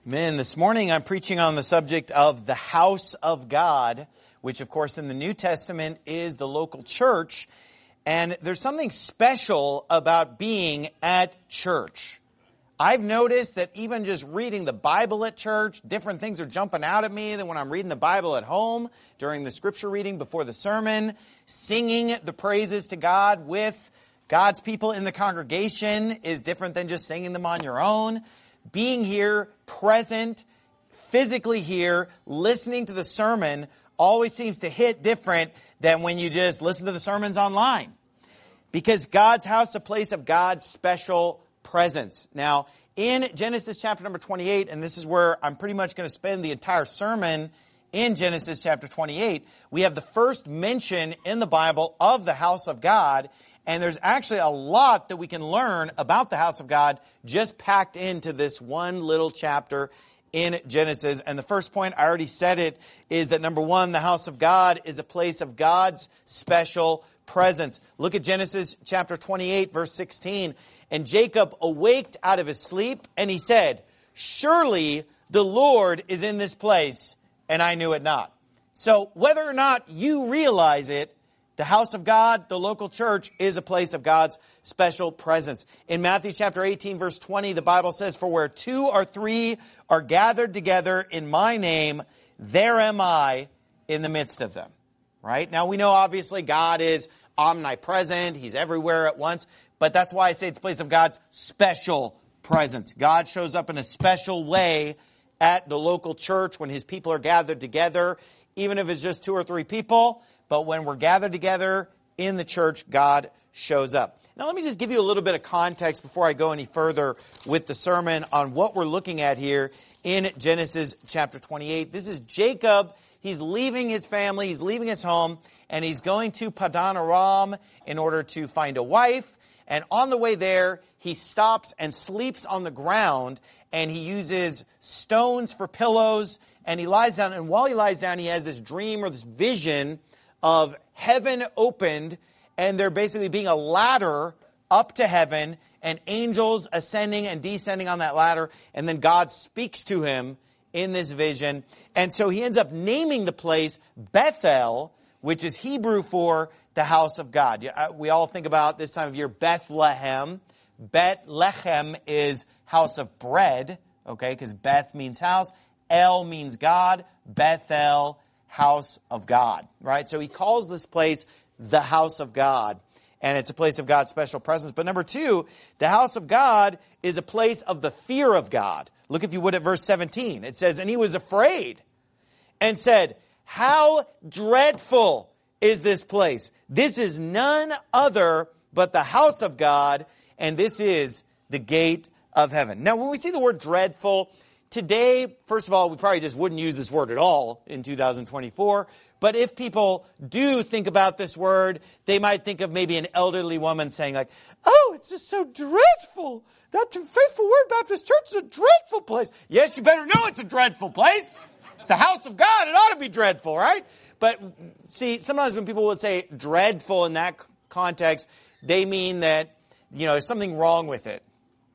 Men, this morning I'm preaching on the subject of the house of God, which of course in the New Testament is the local church. And there's something special about being at church. I've noticed that even just reading the Bible at church, different things are jumping out at me than when I'm reading the Bible at home, during the scripture reading before the sermon, singing the praises to God with God's people in the congregation is different than just singing them on your own. Being here, present, physically here, listening to the sermon always seems to hit different than when you just listen to the sermons online. Because God's house is a place of God's special presence. Now, in Genesis chapter number 28, and this is where I'm pretty much going to spend the entire sermon in Genesis chapter 28, we have the first mention in the Bible of the house of God. And there's actually a lot that we can learn about the house of God just packed into this one little chapter in Genesis. And the first point, I already said it, is that number one, the house of God is a place of God's special presence. Look at Genesis chapter 28, verse 16. And Jacob awaked out of his sleep, and he said, "Surely the Lord is in this place, and I knew it not." So whether or not you realize it, the house of God, the local church, is a place of God's special presence. In Matthew chapter 18, verse 20, the Bible says, "For where two or three are gathered together in my name, there am I in the midst of them." Right? Now we know obviously God is omnipresent. He's everywhere at once. But that's why I say it's a place of God's special presence. God shows up in a special way at the local church when His people are gathered together, even if it's just two or three people. But when we're gathered together in the church, God shows up. Now let me just give you a little bit of context before I go any further with the sermon on what we're looking at here in Genesis chapter 28. This is Jacob. He's leaving his family, he's leaving his home, and he's going to Padan Aram in order to find a wife. And on the way there, he stops and sleeps on the ground, and he uses stones for pillows, and he lies down. And while he lies down, he has this dream or this vision of heaven opened, and there basically being a ladder up to heaven, and angels ascending and descending on that ladder, and then God speaks to him in this vision. And so he ends up naming the place Bethel, which is Hebrew for the house of God. We all think about this time of year Bethlehem. Bethlehem is house of bread, okay, because Beth means house, El means God, Bethel, house of God, right? So he calls this place the house of God, and it's a place of God's special presence. But number two, the house of God is a place of the fear of God. Look, if you would, at verse 17. It says, "And he was afraid and said, 'How dreadful is this place? This is none other but the house of God, and this is the gate of heaven.'" Now, when we see the word dreadful, today, first of all, we probably just wouldn't use this word at all in 2024. But if people do think about this word, they might think of maybe an elderly woman saying like, "Oh, it's just so dreadful. That Faithful Word Baptist Church is a dreadful place." Yes, you better know it's a dreadful place. It's the house of God. It ought to be dreadful, right? But see, sometimes when people would say dreadful in that context, they mean that, there's something wrong with it.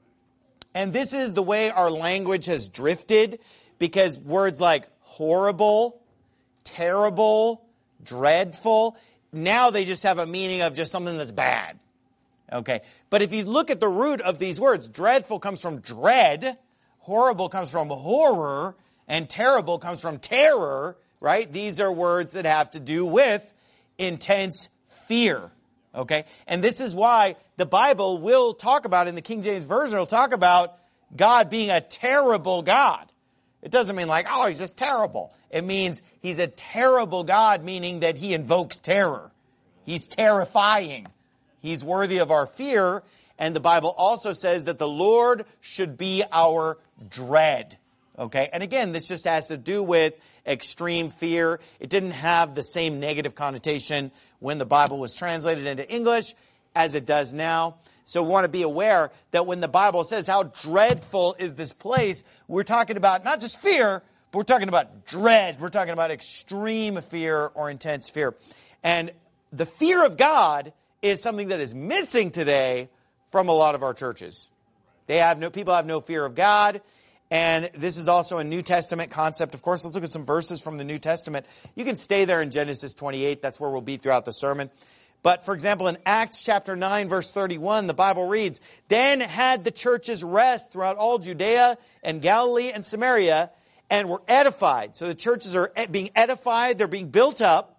And this is the way our language has drifted, because words like horrible, terrible, dreadful, now they just have a meaning of just something that's bad. Okay. But if you look at the root of these words, dreadful comes from dread, horrible comes from horror, and terrible comes from terror, right? These are words that have to do with intense fear. Okay. And this is why the Bible will talk about, in the King James Version, it'll talk about God being a terrible God. It doesn't mean like, oh, he's just terrible. It means he's a terrible God, meaning that he invokes terror. He's terrifying. He's worthy of our fear. And the Bible also says that the Lord should be our dread. Okay. And again, this just has to do with extreme fear. It didn't have the same negative connotation when the Bible was translated into English as it does now. So we want to be aware that when the Bible says how dreadful is this place, we're talking about not just fear, but we're talking about dread. We're talking about extreme fear or intense fear. And the fear of God is something that is missing today from a lot of our churches. People have no fear of God. And this is also a New Testament concept. Of course, let's look at some verses from the New Testament. You can stay there in Genesis 28. That's where we'll be throughout the sermon. But for example, in Acts chapter 9, verse 31, the Bible reads, "Then had the churches rest throughout all Judea and Galilee and Samaria, and were edified." So the churches are being edified, they're being built up,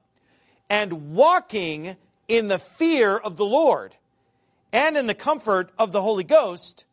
and walking in the fear of the Lord and in the comfort of the Holy Ghost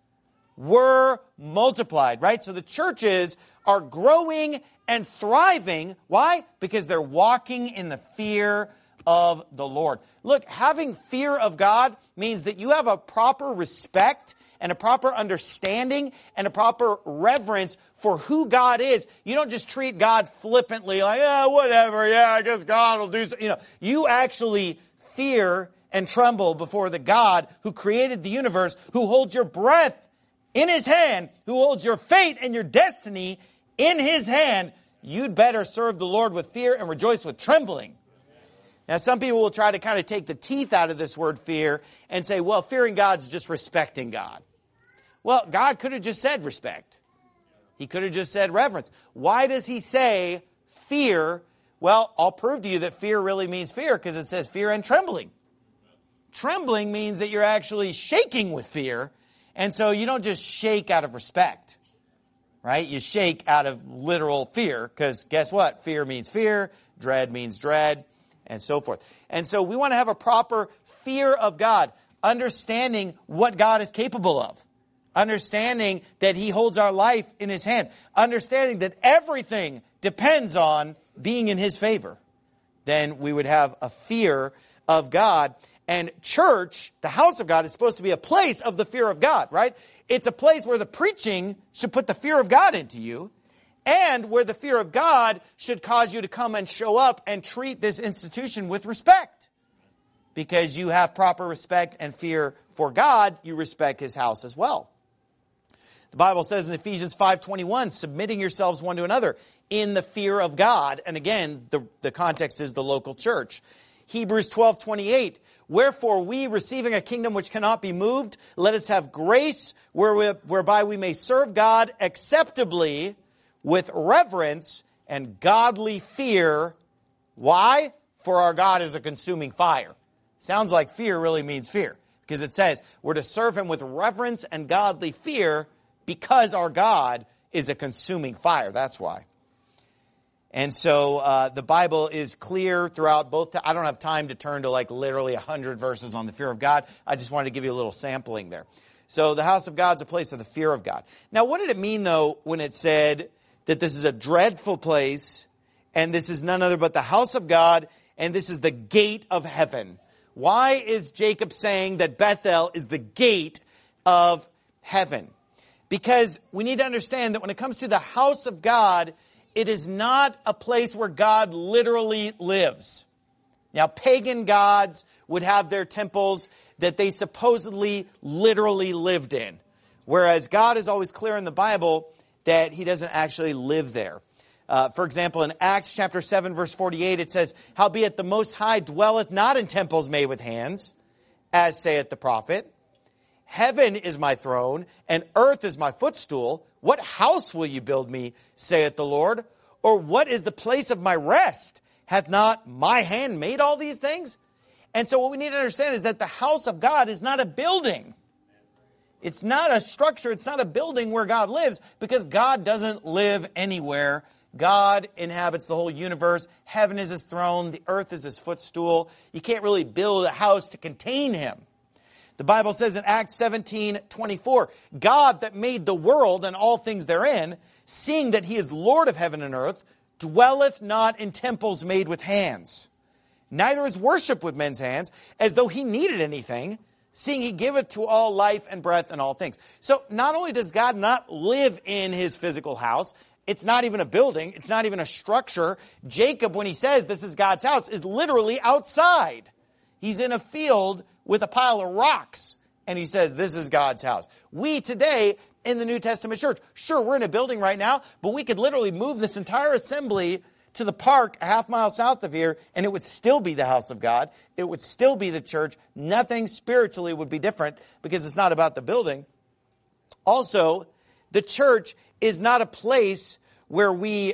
were multiplied, right? So the churches are growing and thriving. Why? Because they're walking in the fear of the Lord. Look, having fear of God means that you have a proper respect and a proper understanding and a proper reverence for who God is. You don't just treat God flippantly like, whatever, I guess God will do something. You actually fear and tremble before the God who created the universe, who holds your breath in His hand, who holds your fate and your destiny in His hand. You'd better serve the Lord with fear and rejoice with trembling. Now, some people will try to kind of take the teeth out of this word fear and say, well, fearing God's just respecting God. Well, God could have just said respect. He could have just said reverence. Why does He say fear? Well, I'll prove to you that fear really means fear because it says fear and trembling. Trembling means that you're actually shaking with fear. And so you don't just shake out of respect, right? You shake out of literal fear because guess what? Fear means fear, dread means dread, and so forth. And so we want to have a proper fear of God, understanding what God is capable of, understanding that He holds our life in His hand, understanding that everything depends on being in His favor. Then we would have a fear of God. And church, the house of God, is supposed to be a place of the fear of God, right? It's a place where the preaching should put the fear of God into you, and where the fear of God should cause you to come and show up and treat this institution with respect. Because you have proper respect and fear for God, you respect His house as well. The Bible says in Ephesians 5:21, submitting yourselves one to another in the fear of God. And again, the context is the local church. Hebrews 12:28, wherefore we, receiving a kingdom which cannot be moved, let us have grace whereby we may serve God acceptably with reverence and godly fear. Why? For our God is a consuming fire. Sounds like fear really means fear, because it says we're to serve Him with reverence and godly fear because our God is a consuming fire. That's why. And so the Bible is clear throughout both. I don't have time to turn to like literally 100 verses on the fear of God. I just wanted to give you a little sampling there. So the house of God's a place of the fear of God. Now, what did it mean, though, when it said that this is a dreadful place and this is none other but the house of God and this is the gate of heaven? Why is Jacob saying that Bethel is the gate of heaven? Because we need to understand that when it comes to the house of God, it is not a place where God literally lives. Now, pagan gods would have their temples that they supposedly literally lived in, whereas God is always clear in the Bible that He doesn't actually live there. For example, in Acts chapter 7, verse 48, it says, howbeit the Most High dwelleth not in temples made with hands, as saith the prophet. Heaven is my throne, and earth is my footstool. What house will you build me, saith the Lord? Or what is the place of my rest? Hath not my hand made all these things? And so what we need to understand is that the house of God is not a building. It's not a structure. It's not a building where God lives, because God doesn't live anywhere. God inhabits the whole universe. Heaven is His throne. The earth is His footstool. You can't really build a house to contain Him. The Bible says in Acts 17:24, God that made the world and all things therein, seeing that He is Lord of heaven and earth, dwelleth not in temples made with hands. Neither is worship with men's hands, as though He needed anything, seeing He giveth to all life and breath and all things. So not only does God not live in His physical house, it's not even a building, it's not even a structure. Jacob, when he says this is God's house, is literally outside. He's in a field with a pile of rocks, and he says this is God's house. We today in the New Testament church, sure, we're in a building right now, but we could literally move this entire assembly to the park a half mile south of here, and it would still be the house of God. It would still be the church. Nothing spiritually would be different, because it's not about the building. Also, the church is not a place where we,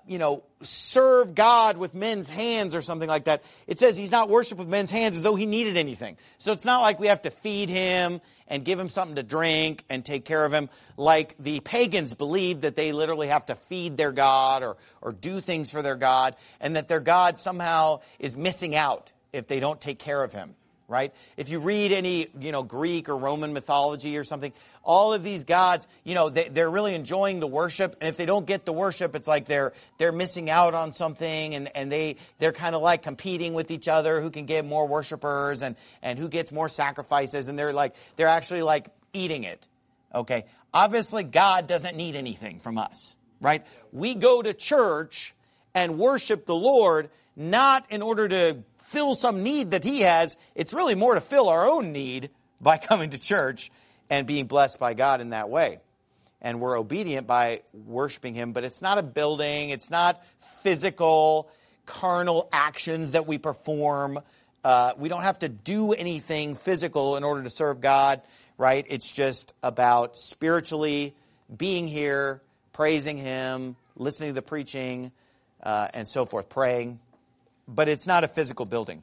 serve God with men's hands or something like that. It says he's not worshipped with men's hands as though he needed anything. So it's not like we have to feed him and give him something to drink and take care of him like the pagans believed that they literally have to feed their God or do things for their God, and that their God somehow is missing out if they don't take care of him. Right? If you read any, Greek or Roman mythology or something, all of these gods, they're really enjoying the worship. And if they don't get the worship, it's like they're missing out on something, and they're kind of like competing with each other, who can get more worshipers and who gets more sacrifices. And they're actually like eating it. Okay. Obviously, God doesn't need anything from us, right? We go to church and worship the Lord, not in order to fill some need that he has. It's really more to fill our own need by coming to church and being blessed by God in that way. And we're obedient by worshiping him, but it's not a building. It's not physical, carnal actions that we perform. We don't have to do anything physical in order to serve God, right? It's just about spiritually being here, praising him, listening to the preaching, and so forth, praying. But it's not a physical building.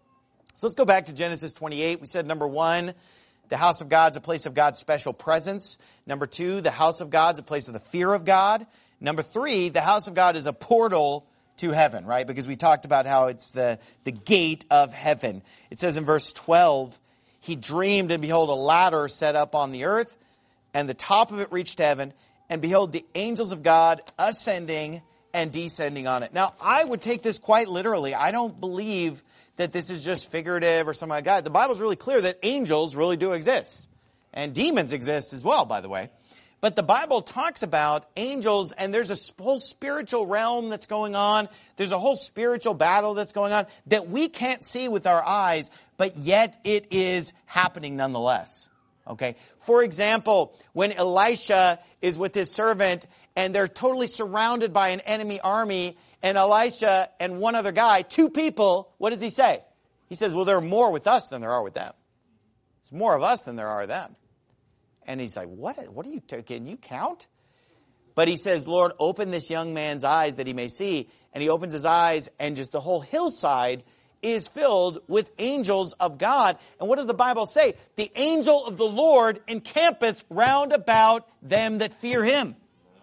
So let's go back to Genesis 28. We said, number 1, the house of God is a place of God's special presence. Number 2, the house of God is a place of the fear of God. Number 3, the house of God is a portal to heaven, right? Because we talked about how it's the gate of heaven. It says in verse 12, he dreamed, and behold, a ladder set up on the earth, and the top of it reached heaven, and behold, the angels of God ascending and descending on it. Now, I would take this quite literally. I don't believe that this is just figurative or something like that. The Bible's really clear that angels really do exist. And demons exist as well, by the way. But the Bible talks about angels, and there's a whole spiritual realm that's going on. There's a whole spiritual battle that's going on that we can't see with our eyes, but yet it is happening nonetheless. Okay? For example, when Elisha is with his servant, and they're totally surrounded by an enemy army, and Elisha and one other guy, 2 people, what does he say? He says, well, there are more with us than there are with them. It's more of us than there are of them. And he's like, what are you, can you count? But he says, Lord, open this young man's eyes that he may see. And he opens his eyes, and just the whole hillside is filled with angels of God. And what does the Bible say? The angel of the Lord encampeth round about them that fear him.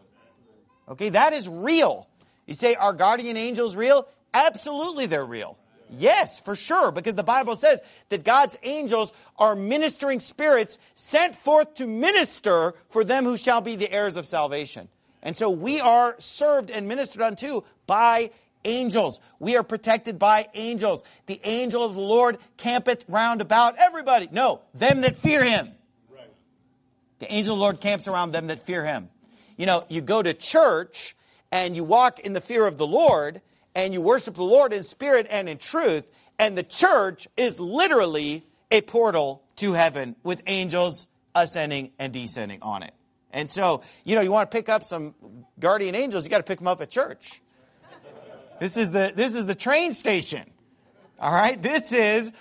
Okay, that is real. You say, are guardian angels real? Absolutely they're real. Yes, for sure, because the Bible says that God's angels are ministering spirits sent forth to minister for them who shall be the heirs of salvation. And so we are served and ministered unto by angels. We are protected by angels. The angel of the Lord campeth round about everybody. No, them that fear him. Right. The angel of the Lord camps around them that fear him. You know, you go to church and you walk in the fear of the Lord and you worship the Lord in spirit and in truth, and the church is literally a portal to heaven with angels ascending and descending on it. And so, you know, you want to pick up some guardian angels, you got to pick them up at church. This is the train station. All right? This is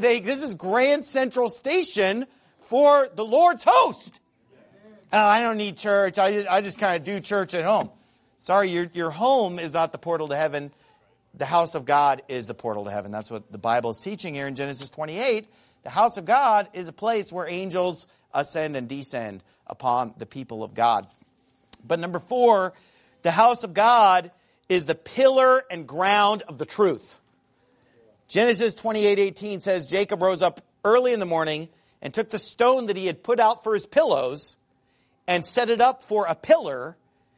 Grand Central Station for the Lord's host. Oh, I don't need church. I just kind of do church at home. Sorry, your home is not the portal to heaven. The house of God is the portal to heaven. That's what the Bible is teaching here in Genesis 28. The house of God is a place where angels ascend and descend upon the people of God. But number 4, the house of God is the pillar and ground of the truth. Genesis 28:18 says, Jacob rose up early in the morning and took the stone that he had put out for his pillows and set it up for a pillar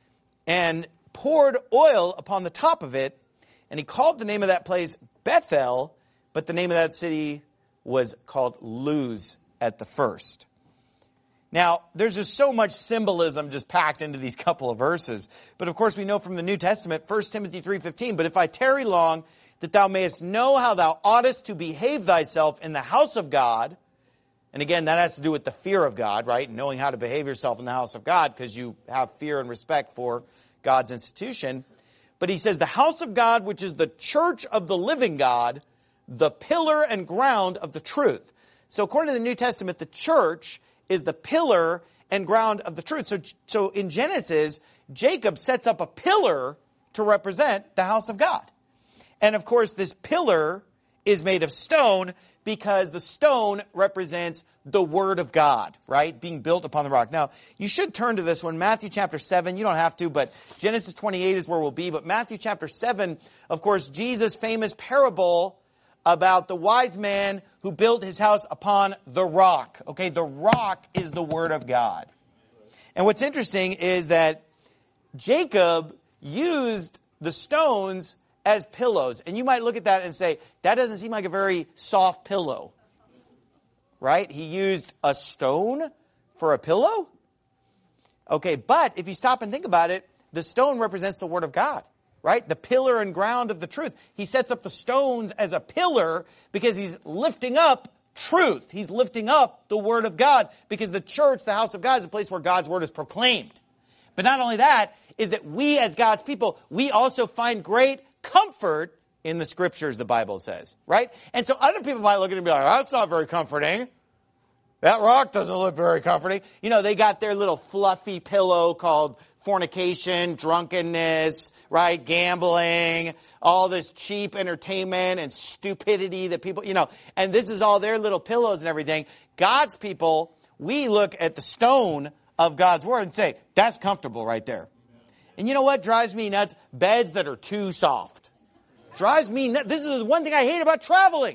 and poured oil upon the top of it. And he called the name of that place Bethel, but the name of that city was called Luz at the first. Now, there's just so much symbolism just packed into these couple of verses. But of course, we know from the New Testament, 1 Timothy 3:15, but if I tarry long, that thou mayest know how thou oughtest to behave thyself in the house of God. And again, that has to do with the fear of God, right? Knowing how to behave yourself in the house of God because you have fear and respect for God's institution. But he says, the house of God, which is the church of the living God, the pillar and ground of the truth. So according to the New Testament, the church is the pillar and ground of the truth. So in Genesis, Jacob sets up a pillar to represent the house of God. And of course, this pillar is made of stone because the stone represents the Word of God, right? Being built upon the rock. Now, you should turn to this one, Matthew chapter 7. You don't have to, but Genesis 28 is where we'll be. But Matthew chapter 7, of course, Jesus' famous parable about the wise man who built his house upon the rock. Okay, the rock is the Word of God. And what's interesting is that Jacob used the stones as pillows. And you might look at that and say, that doesn't seem like a very soft pillow. Right? He used a stone for a pillow? Okay, but if you stop and think about it, the stone represents the Word of God. Right? The pillar and ground of the truth. He sets up the stones as a pillar because he's lifting up truth. He's lifting up the Word of God because the church, the house of God, is a place where God's Word is proclaimed. But not only that, is that we as God's people, we also find great comfort in the Scriptures, the Bible says, right? And so other people might look at it and be like, that's not very comforting. That rock doesn't look very comforting. You know, they got their little fluffy pillow called fornication, drunkenness, right? Gambling, all this cheap entertainment and stupidity that people, you know, and this is all their little pillows and everything. God's people, we look at the stone of God's Word and say, that's comfortable right there. And you know what drives me nuts? Beds that are too soft. Drives me nuts. This is the one thing I hate about traveling.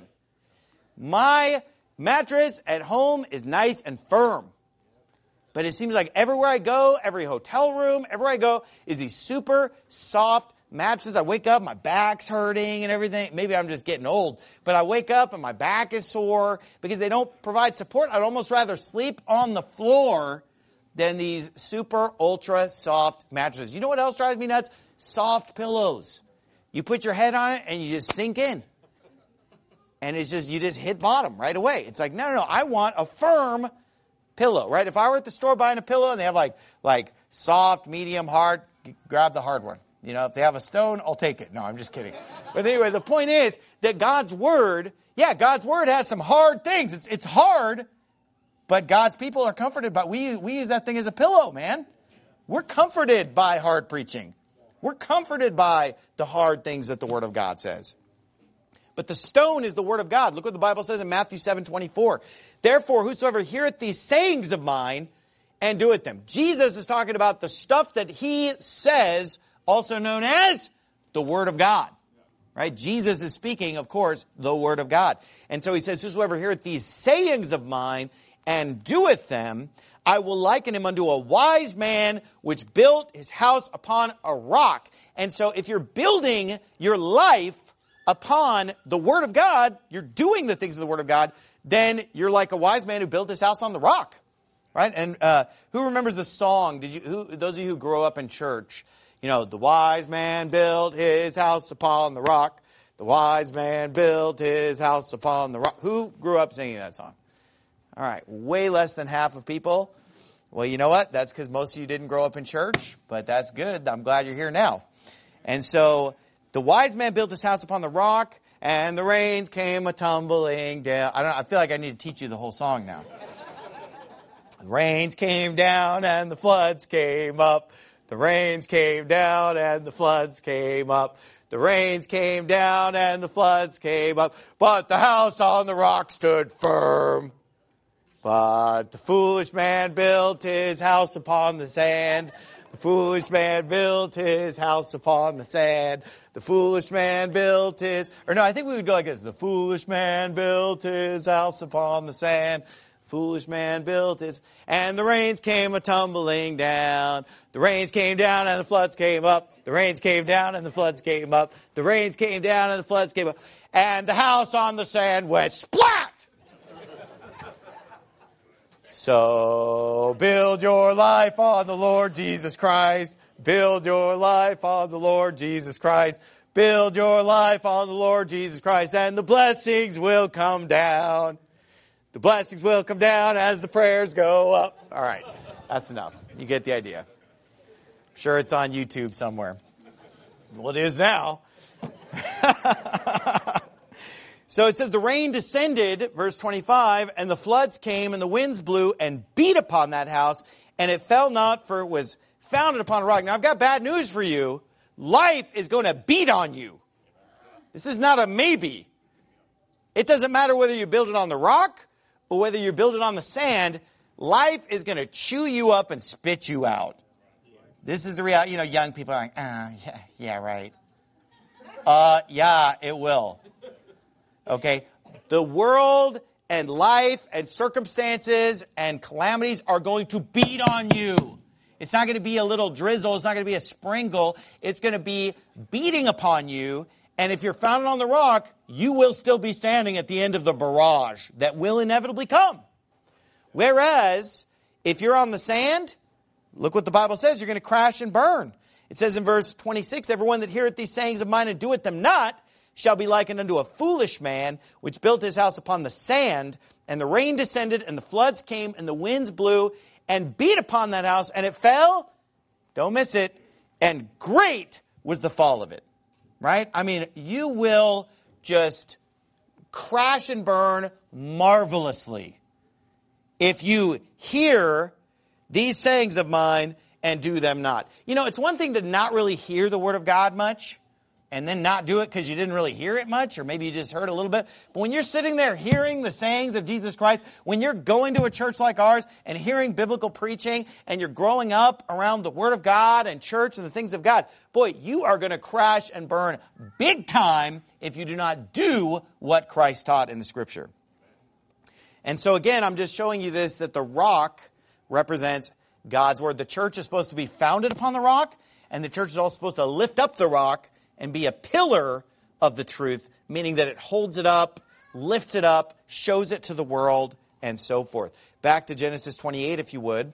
My mattress at home is nice and firm. But it seems like everywhere I go, every hotel room, everywhere I go, is these super soft mattresses. I wake up, my back's hurting and everything. Maybe I'm just getting old. But I wake up and my back is sore because they don't provide support. I'd almost rather sleep on the floor than these super ultra soft mattresses. You know what else drives me nuts? Soft pillows. You put your head on it and you just sink in. And it's just, you just hit bottom right away. It's like, no, I want a firm pillow, right? If I were at the store buying a pillow and they have like soft, medium, hard, grab the hard one. You know, if they have a stone, I'll take it. No, I'm just kidding. But anyway, the point is that God's Word, God's Word has some hard things. It's hard. But God's people are comforted by, we use that thing as a pillow, man. We're comforted by hard preaching. We're comforted by the hard things that the Word of God says. But the stone is the Word of God. Look what the Bible says in Matthew 7:24. Therefore, whosoever heareth these sayings of mine and doeth them. Jesus is talking about the stuff that he says, also known as the Word of God. Right? Jesus is speaking, of course, the Word of God. And so he says, whosoever heareth these sayings of mine and doeth them, I will liken him unto a wise man which built his house upon a rock. And so if you're building your life upon the Word of God, you're doing the things of the Word of God, then you're like a wise man who built his house on the rock. Right? And who remembers the song? Those of you who grew up in church, you know, the wise man built his house upon the rock. The wise man built his house upon the rock. Who grew up singing that song? All right, way less than half of people. Well, you know what? That's because most of you didn't grow up in church, but that's good. I'm glad you're here now. And so the wise man built his house upon the rock, and the rains came a-tumbling down. I feel like I need to teach you the whole song now. The rains came down, and the floods came up. The rains came down, and the floods came up. The rains came down, and the floods came up. But the house on the rock stood firm. But the foolish man built his house upon the sand. The foolish man built his house upon the sand. The foolish man built his... I think we would go like this. The foolish man built his house upon the sand. The foolish man built his... And the rains came a-tumbling down. The rains came down and the floods came up. The rains came down and the floods came up. The rains came down and the floods came up. And the house on the sand went splat! So build your life on the Lord Jesus Christ. Build your life on the Lord Jesus Christ. Build your life on the Lord Jesus Christ, and the blessings will come down. The blessings will come down as the prayers go up. All right, that's enough. You get the idea. I'm sure it's on YouTube somewhere. Well, it is now. So it says the rain descended, verse 25, and the floods came and the winds blew and beat upon that house, and it fell not, for it was founded upon a rock. Now, I've got bad news for you. Life is going to beat on you. This is not a maybe. It doesn't matter whether you build it on the rock or whether you build it on the sand. Life is going to chew you up and spit you out. This is the reality. You know, young people are like, yeah, right. Yeah, it will. Okay? The world and life and circumstances and calamities are going to beat on you. It's not going to be a little drizzle. It's not going to be a sprinkle. It's going to be beating upon you. And if you're founded on the rock, you will still be standing at the end of the barrage that will inevitably come. Whereas, if you're on the sand, look what the Bible says, you're going to crash and burn. It says in verse 26, everyone that heareth these sayings of mine and doeth them not shall be likened unto a foolish man, which built his house upon the sand, and the rain descended, and the floods came, and the winds blew, and beat upon that house, and it fell. Don't miss it. And great was the fall of it. Right? I mean, you will just crash and burn marvelously if you hear these sayings of mine and do them not. You know, it's one thing to not really hear the Word of God much and then not do it because you didn't really hear it much, or maybe you just heard a little bit. But when you're sitting there hearing the sayings of Jesus Christ, when you're going to a church like ours and hearing biblical preaching, and you're growing up around the Word of God and church and the things of God, boy, you are going to crash and burn big time if you do not do what Christ taught in the Scripture. And so again, I'm just showing you this, that the rock represents God's Word. The church is supposed to be founded upon the rock, and the church is also supposed to lift up the rock and be a pillar of the truth, meaning that it holds it up, lifts it up, shows it to the world, and so forth. Back to Genesis 28, if you would.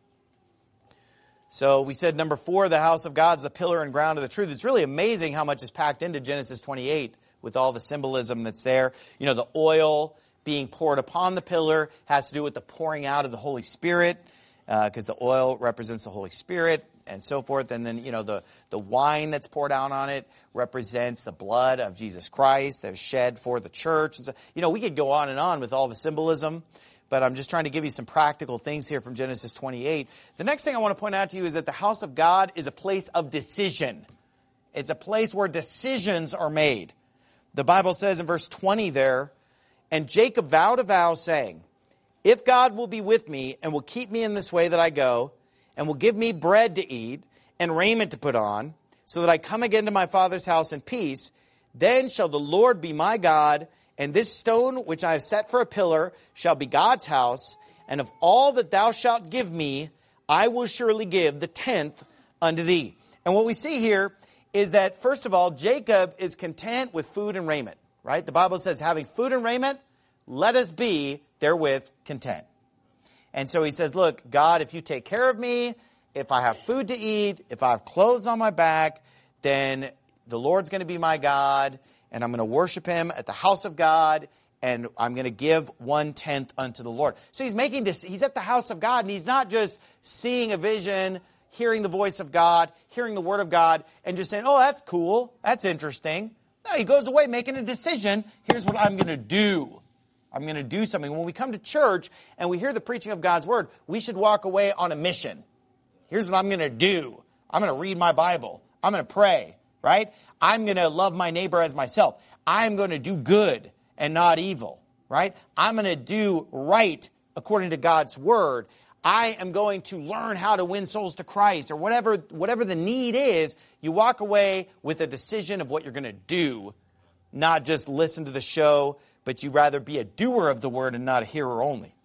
So we said number 4, the house of God is the pillar and ground of the truth. It's really amazing how much is packed into Genesis 28 with all the symbolism that's there. You know, the oil being poured upon the pillar has to do with the pouring out of the Holy Spirit, because the oil represents the Holy Spirit, and so forth. And then, you know, the wine that's poured out on it represents the blood of Jesus Christ that was shed for the church. And so, you know, we could go on and on with all the symbolism, but I'm just trying to give you some practical things here from Genesis 28. The next thing I want to point out to you is that the house of God is a place of decision. It's a place where decisions are made. The Bible says in verse 20 there, and Jacob vowed a vow, saying, if God will be with me and will keep me in this way that I go, and will give me bread to eat and raiment to put on, so that I come again to my father's house in peace, then shall the Lord be my God, and this stone which I have set for a pillar shall be God's house, and of all that thou shalt give me, I will surely give the 10th unto thee. And what we see here is that, first of all, Jacob is content with food and raiment, right? The Bible says, having food and raiment, let us be therewith content. And so he says, look, God, if you take care of me, if I have food to eat, if I have clothes on my back, then the Lord's going to be my God, and I'm going to worship him at the house of God, and I'm going to give 1/10 unto the Lord. So he's at the house of God, and he's not just seeing a vision, hearing the voice of God, hearing the word of God, and just saying, oh, that's cool, that's interesting. No, he goes away making a decision. Here's what I'm going to do. I'm going to do something. When we come to church and we hear the preaching of God's word, we should walk away on a mission. Here's what I'm going to do. I'm going to read my Bible. I'm going to pray, right? I'm going to love my neighbor as myself. I'm going to do good and not evil, right? I'm going to do right according to God's word. I am going to learn how to win souls to Christ, or whatever the need is. You walk away with a decision of what you're going to do, not just listen to the show, but you rather be a doer of the word and not a hearer only.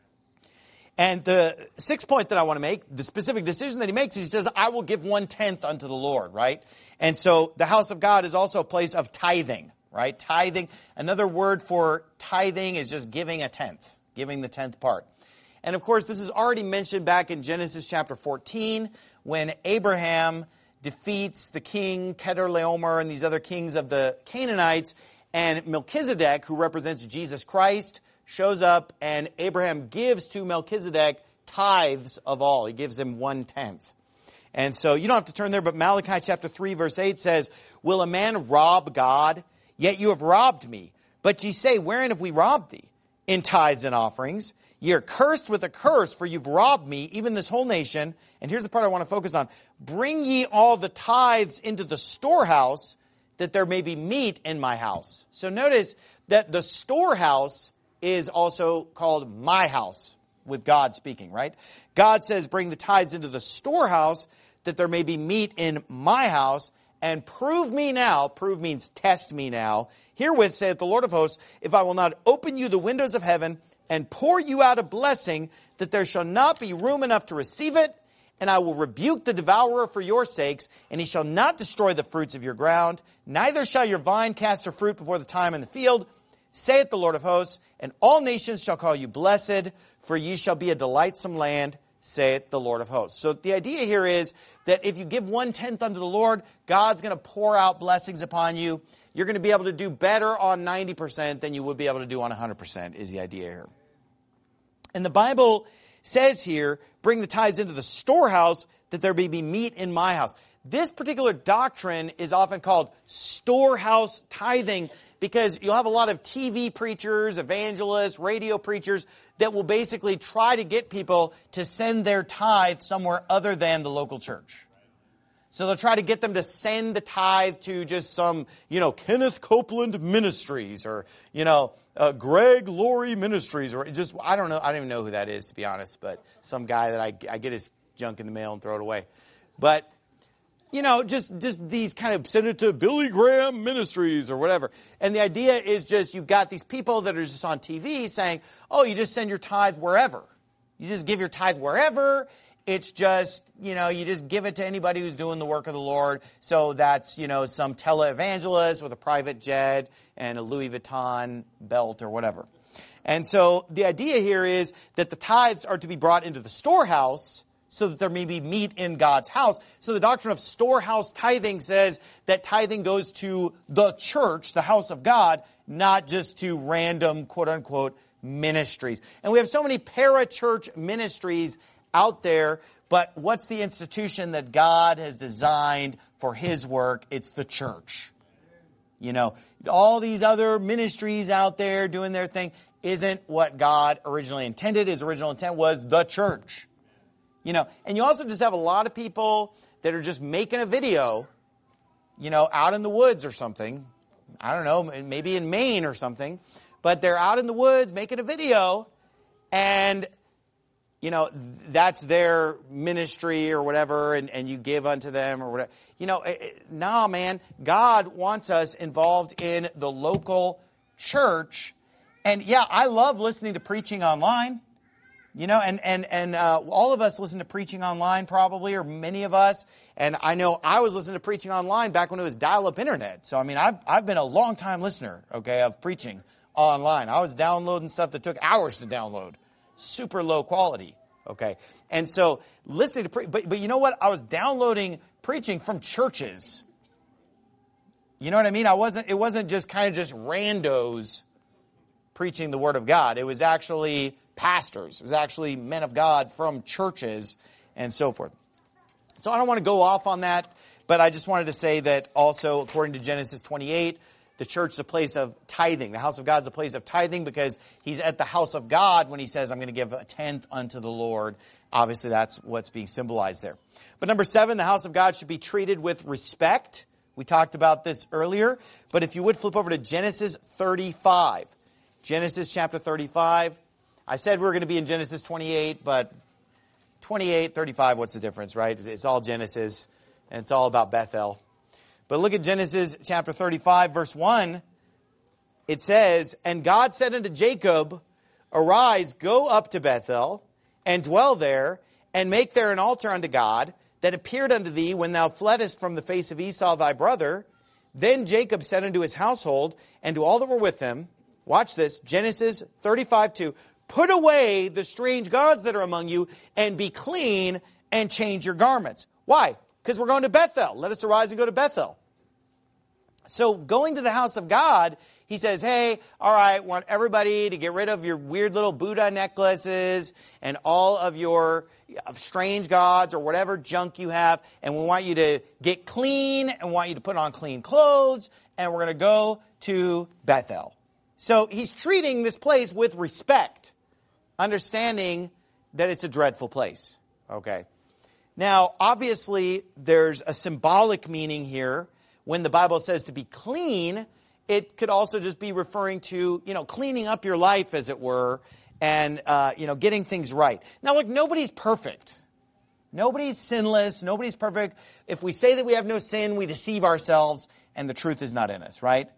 And the sixth point that I want to make, the specific decision that he makes, he says, I will give 1/10 unto the Lord, right? And so the house of God is also a place of tithing, right? Tithing. Another word for tithing is just giving a tenth, giving the 10th part. And of course, this is already mentioned back in Genesis chapter 14, when Abraham defeats the king Chedorlaomer and these other kings of the Canaanites, and Melchizedek, who represents Jesus Christ, shows up, and Abraham gives to Melchizedek tithes of all. He gives him 1/10. And so you don't have to turn there, but Malachi chapter 3 verse 8 says, will a man rob God? Yet you have robbed me. But ye say, wherein have we robbed thee? In tithes and offerings. Ye are cursed with a curse, for you've robbed me, even this whole nation. And here's the part I want to focus on. Bring ye all the tithes into the storehouse, that there may be meat in my house. So notice that the storehouse is also called my house, with God speaking, right? God says, bring the tithes into the storehouse, that there may be meat in my house, and prove me now, prove means test me now, herewith saith the Lord of hosts, if I will not open you the windows of heaven, and pour you out a blessing, that there shall not be room enough to receive it, and I will rebuke the devourer for your sakes, and he shall not destroy the fruits of your ground, neither shall your vine cast her fruit before the time in the field, saith the Lord of hosts, and all nations shall call you blessed, for ye shall be a delightsome land, saith the Lord of hosts. So the idea here is that if you give 1/10 unto the Lord, God's going to pour out blessings upon you. You're going to be able to do better on 90% than you would be able to do on 100% is the idea here. And the Bible says here, bring the tithes into the storehouse, that there may be meat in my house. This particular doctrine is often called storehouse tithing, because you'll have a lot of TV preachers, evangelists, radio preachers that will basically try to get people to send their tithe somewhere other than the local church. So they'll try to get them to send the tithe to just some, Kenneth Copeland Ministries or, Greg Laurie Ministries or just, I don't know. I don't even know who that is, to be honest, but some guy that I get his junk in the mail and throw it away. But, just these kind of send it to Billy Graham Ministries or whatever. And the idea is just you've got these people that are just on TV saying, oh, you just send your tithe wherever. You just give your tithe wherever. It's just, you just give it to anybody who's doing the work of the Lord. So that's, some televangelist with a private jet and a Louis Vuitton belt or whatever. And so the idea here is that the tithes are to be brought into the storehouse so that there may be meat in God's house. So the doctrine of storehouse tithing says that tithing goes to the church, the house of God, not just to random, quote unquote, ministries. And we have so many para-church ministries out there, but what's the institution that God has designed for His work? It's the church. All these other ministries out there doing their thing isn't what God originally intended. His original intent was the church. And you also just have a lot of people that are just making a video, out in the woods or something. I don't know, maybe in Maine or something. But they're out in the woods making a video, and that's their ministry or whatever, and you give unto them or whatever. Nah, man, God wants us involved in the local church. And yeah, I love listening to preaching online. And all of us listen to preaching online probably, or many of us. And I know I was listening to preaching online back when it was dial-up internet. So, I've been a long time listener, of preaching online. I was downloading stuff that took hours to download. Super low quality, okay? And so listening to but you know what? I was downloading preaching from churches. You know what I mean? It wasn't just kind of just randos preaching the Word of God. It was actually pastors. It was actually men of God from churches and so forth. So I don't want to go off on that, but I just wanted to say that also, according to Genesis 28, the church is a place of tithing. The house of God is a place of tithing because He's at the house of God when He says, I'm going to give 1/10 unto the Lord. Obviously, that's what's being symbolized there. But number 7, the house of God should be treated with respect. We talked about this earlier. But if you would flip over to Genesis 35. Genesis chapter 35. I said we were going to be in Genesis 28, but 28, 35, what's the difference, right? It's all Genesis, and it's all about Bethel. But look at Genesis chapter 35, verse 1. It says, And God said unto Jacob, Arise, go up to Bethel, and dwell there, and make there an altar unto God, that appeared unto thee when thou fleddest from the face of Esau thy brother. Then Jacob said unto his household, and to all that were with him, watch this, Genesis 35:2, Put away the strange gods that are among you, and be clean, and change your garments. Why? Because we're going to Bethel. Let us arise and go to Bethel. So going to the house of God, He says, hey, all right, want everybody to get rid of your weird little Buddha necklaces and all of your strange gods or whatever junk you have. And we want you to get clean and want you to put on clean clothes. And we're going to go to Bethel. So He's treating this place with respect. understanding that it's a dreadful place. Okay. Now, obviously, there's a symbolic meaning here. When the Bible says to be clean, it could also just be referring to, cleaning up your life, as it were, and, getting things right. Now, look, nobody's perfect. Nobody's sinless. Nobody's perfect. If we say that we have no sin, we deceive ourselves, and the truth is not in us, right?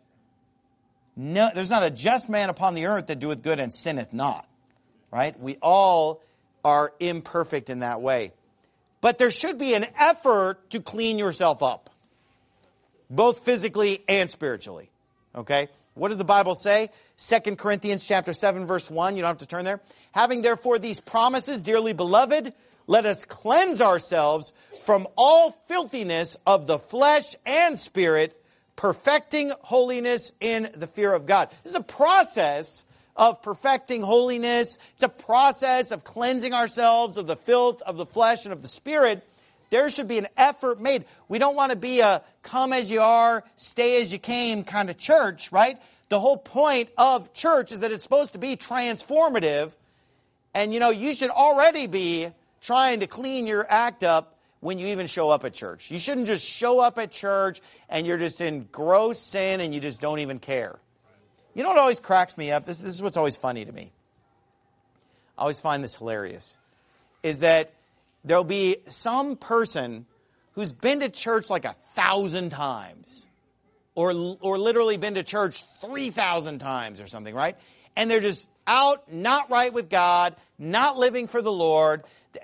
No, there's not a just man upon the earth that doeth good and sinneth not, right? We all are imperfect in that way. But there should be an effort to clean yourself up, both physically and spiritually. Okay? What does the Bible say? 2 Corinthians chapter 7, verse 1. You don't have to turn there. Having therefore these promises, dearly beloved, let us cleanse ourselves from all filthiness of the flesh and spirit, perfecting holiness in the fear of God. This is a process of perfecting holiness. It's a process of cleansing ourselves of the filth of the flesh and of the spirit. There should be an effort made. We don't want to be a come as you are, stay as you came kind of church, right? The whole point of church is that it's supposed to be transformative. And you should already be trying to clean your act up when you even show up at church. You shouldn't just show up at church and you're just in gross sin and you just don't even care. You know what always cracks me up? This is what's always funny to me. I always find this hilarious. Is that there'll be some person who's been to church like 1,000 times. Or literally been to church 3,000 times or something, right? And they're just out, not right with God, not living for the Lord,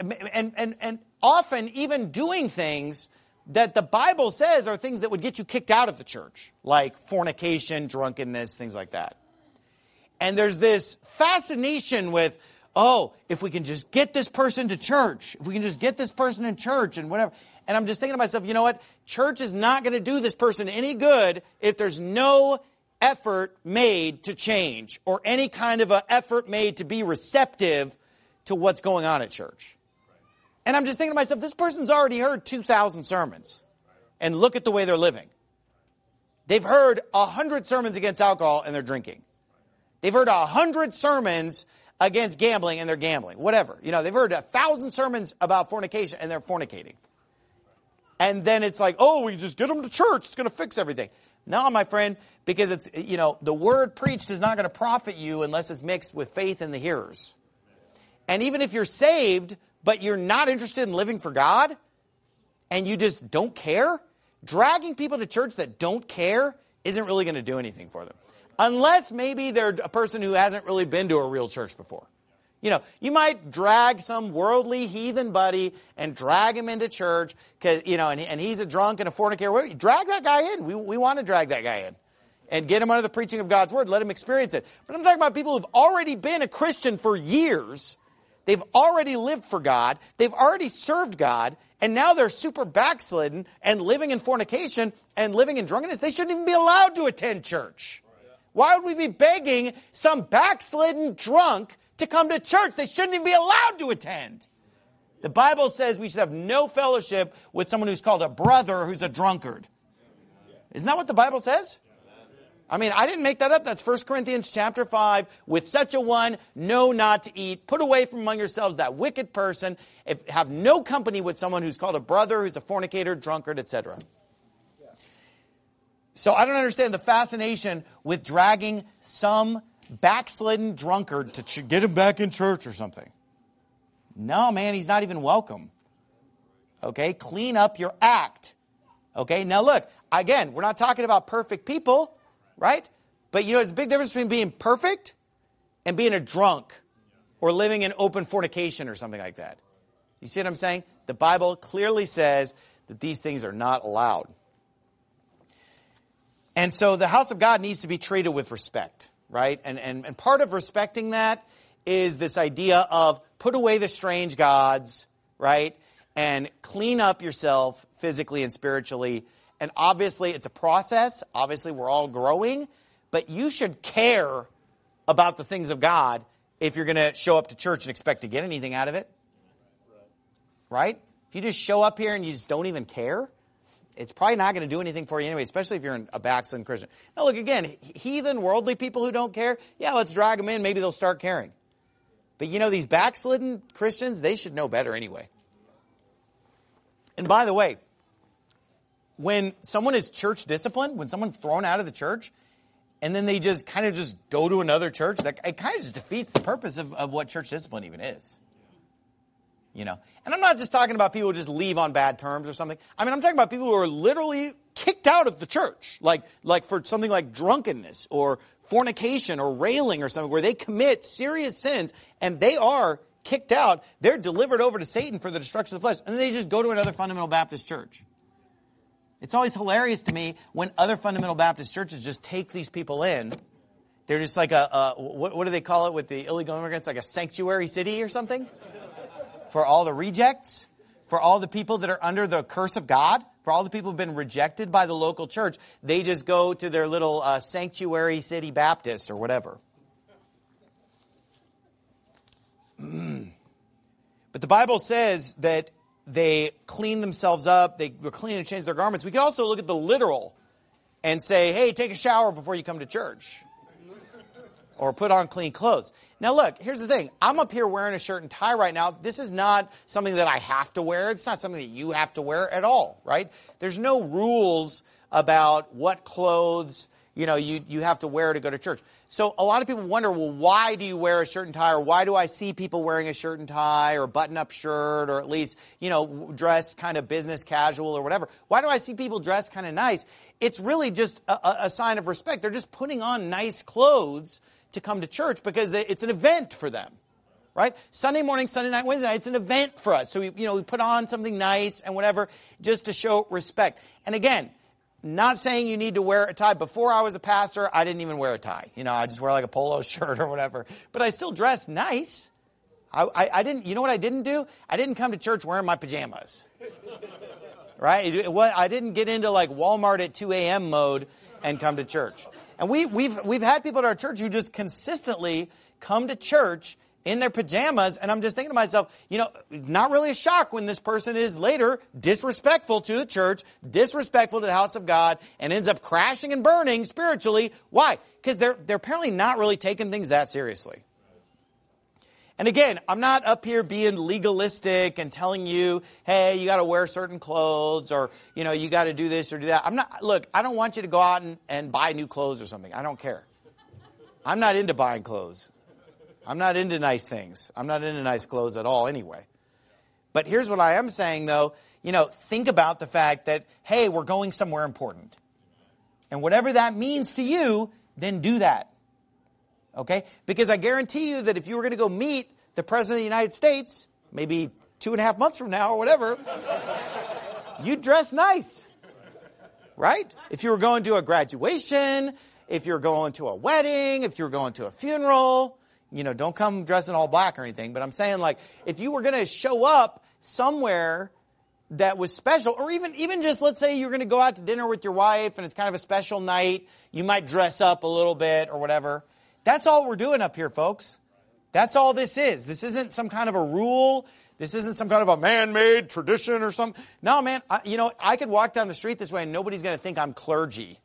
and often even doing things that the Bible says are things that would get you kicked out of the church, like fornication, drunkenness, things like that. And there's this fascination with, if we can just get this person to church, if we can just get this person in church and whatever. And I'm just thinking to myself, you know what? Church is not going to do this person any good if there's no effort made to change or any kind of an effort made to be receptive to what's going on at church. And I'm just thinking to myself, this person's already heard 2,000 sermons. And look at the way they're living. They've heard 100 sermons against alcohol and they're drinking. They've heard 100 sermons against gambling and they're gambling. Whatever. They've heard 1,000 sermons about fornication and they're fornicating. And then it's like, we just get them to church. It's going to fix everything. No, my friend, because it's, the word preached is not going to profit you unless it's mixed with faith in the hearers. And even if you're saved, but you're not interested in living for God, and you just don't care, dragging people to church that don't care isn't really going to do anything for them. Unless maybe they're a person who hasn't really been to a real church before. You might drag some worldly heathen buddy and drag him into church, cause, and he's a drunk and a fornicator. Drag that guy in. We want to drag that guy in. And get him under the preaching of God's word. Let him experience it. But I'm talking about people who've already been a Christian for years. They've already lived for God. They've already served God. And now they're super backslidden and living in fornication and living in drunkenness. They shouldn't even be allowed to attend church. Why would we be begging some backslidden drunk to come to church? They shouldn't even be allowed to attend. The Bible says we should have no fellowship with someone who's called a brother who's a drunkard. Isn't that what the Bible says? I mean, I didn't make that up. That's 1 Corinthians chapter 5. With such a one, know not to eat. Put away from among yourselves that wicked person. Have no company with someone who's called a brother, who's a fornicator, drunkard, etc. So I don't understand the fascination with dragging some backslidden drunkard to get him back in church or something. No, man, he's not even welcome. Okay, clean up your act. Okay, now look, again, we're not talking about perfect people. Right? But there's a big difference between being perfect and being a drunk or living in open fornication or something like that. You see what I'm saying? The Bible clearly says that these things are not allowed. And so the house of God needs to be treated with respect, right? And part of respecting that is this idea of put away the strange gods, right? And clean up yourself physically and spiritually. And obviously, it's a process. Obviously, we're all growing. But you should care about the things of God if you're going to show up to church and expect to get anything out of it. Right? If you just show up here and you just don't even care, it's probably not going to do anything for you anyway, especially if you're a backslidden Christian. Now, look, again, heathen, worldly people who don't care, yeah, let's drag them in. Maybe they'll start caring. But these backslidden Christians, they should know better anyway. And by the way, when someone is church disciplined, when someone's thrown out of the church, and then they just kind of just go to another church, it kind of just defeats the purpose of what church discipline even is. And I'm not just talking about people who just leave on bad terms or something. I mean, I'm talking about people who are literally kicked out of the church, like for something like drunkenness or fornication or railing or something, where they commit serious sins and they are kicked out. They're delivered over to Satan for the destruction of the flesh, and then they just go to another fundamental Baptist church. It's always hilarious to me when other fundamental Baptist churches just take these people in. They're just like what do they call it with the illegal immigrants? Like a sanctuary city or something? For all the rejects, for all the people that are under the curse of God, for all the people who've been rejected by the local church, they just go to their little sanctuary city Baptist or whatever. But the Bible says that they clean themselves up, they were clean and changed their garments. We could also look at the literal and say, hey, take a shower before you come to church. Or put on clean clothes. Now look, here's the thing. I'm up here wearing a shirt and tie right now. This is not something that I have to wear. It's not something that you have to wear at all, right? There's no rules about what clothes, you have to wear to go to church. So a lot of people wonder, well, why do you wear a shirt and tie? Or why do I see people wearing a shirt and tie or button-up shirt or at least, dressed kind of business casual or whatever? Why do I see people dressed kind of nice? It's really just a sign of respect. They're just putting on nice clothes to come to church because it's an event for them, right? Sunday morning, Sunday night, Wednesday night, it's an event for us. So we put on something nice and whatever just to show respect. And again, not saying you need to wear a tie. Before I was a pastor, I didn't even wear a tie. I just wear like a polo shirt or whatever. But I still dressed nice. I didn't, what I didn't do? I didn't come to church wearing my pajamas. Right? I didn't get into like Walmart at 2 a.m. mode and come to church. And we've had people at our church who just consistently come to church in their pajamas, and I'm just thinking to myself, not really a shock when this person is later disrespectful to the church, disrespectful to the house of God, and ends up crashing and burning spiritually. Why? Because they're apparently not really taking things that seriously. And again, I'm not up here being legalistic and telling you, hey, you got to wear certain clothes or, you got to do this or do that. I don't want you to go out and buy new clothes or something. I don't care. I'm not into buying clothes. I'm not into nice things. I'm not into nice clothes at all anyway. But here's what I am saying though, think about the fact that, hey, we're going somewhere important. And whatever that means to you, then do that. Okay? Because I guarantee you that if you were going to go meet the President of the United States, maybe 2.5 months from now or whatever, you'd dress nice. Right? If you were going to a graduation, if you're going to a wedding, if you're going to a funeral, don't come dressed in all black or anything. But I'm saying if you were going to show up somewhere that was special, or even just let's say you're going to go out to dinner with your wife and it's kind of a special night, you might dress up a little bit or whatever. That's all we're doing up here, folks. That's all this is. This isn't some kind of a rule. This isn't some kind of a man-made tradition or something. No, man, I could walk down the street this way and nobody's going to think I'm clergy.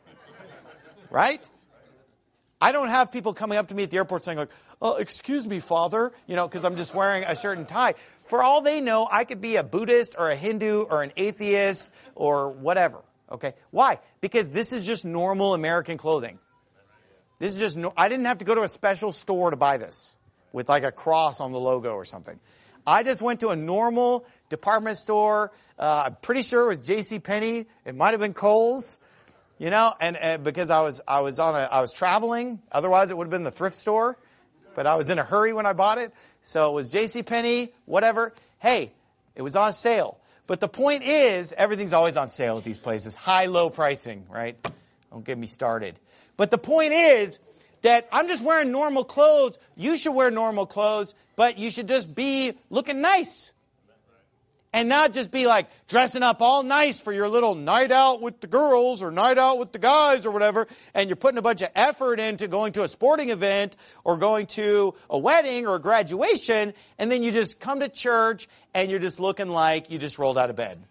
Right? I don't have people coming up to me at the airport saying excuse me, Father, because I'm just wearing a shirt and tie. For all they know, I could be a Buddhist or a Hindu or an atheist or whatever. Okay? Why? Because this is just normal American clothing. This is just, I didn't have to go to a special store to buy this with like a cross on the logo or something. I just went to a normal department store. I'm pretty sure it was JCPenney. It might have been Kohl's, and because I was traveling. Otherwise it would have been the thrift store, but I was in a hurry when I bought it. So it was JCPenney, whatever. Hey, it was on sale. But the point is, everything's always on sale at these places. High, low pricing, right? Don't get me started. But the point is that I'm just wearing normal clothes. You should wear normal clothes, but you should just be looking nice. And not just be like dressing up all nice for your little night out with the girls or night out with the guys or whatever. And you're putting a bunch of effort into going to a sporting event or going to a wedding or a graduation. And then you just come to church and you're just looking like you just rolled out of bed.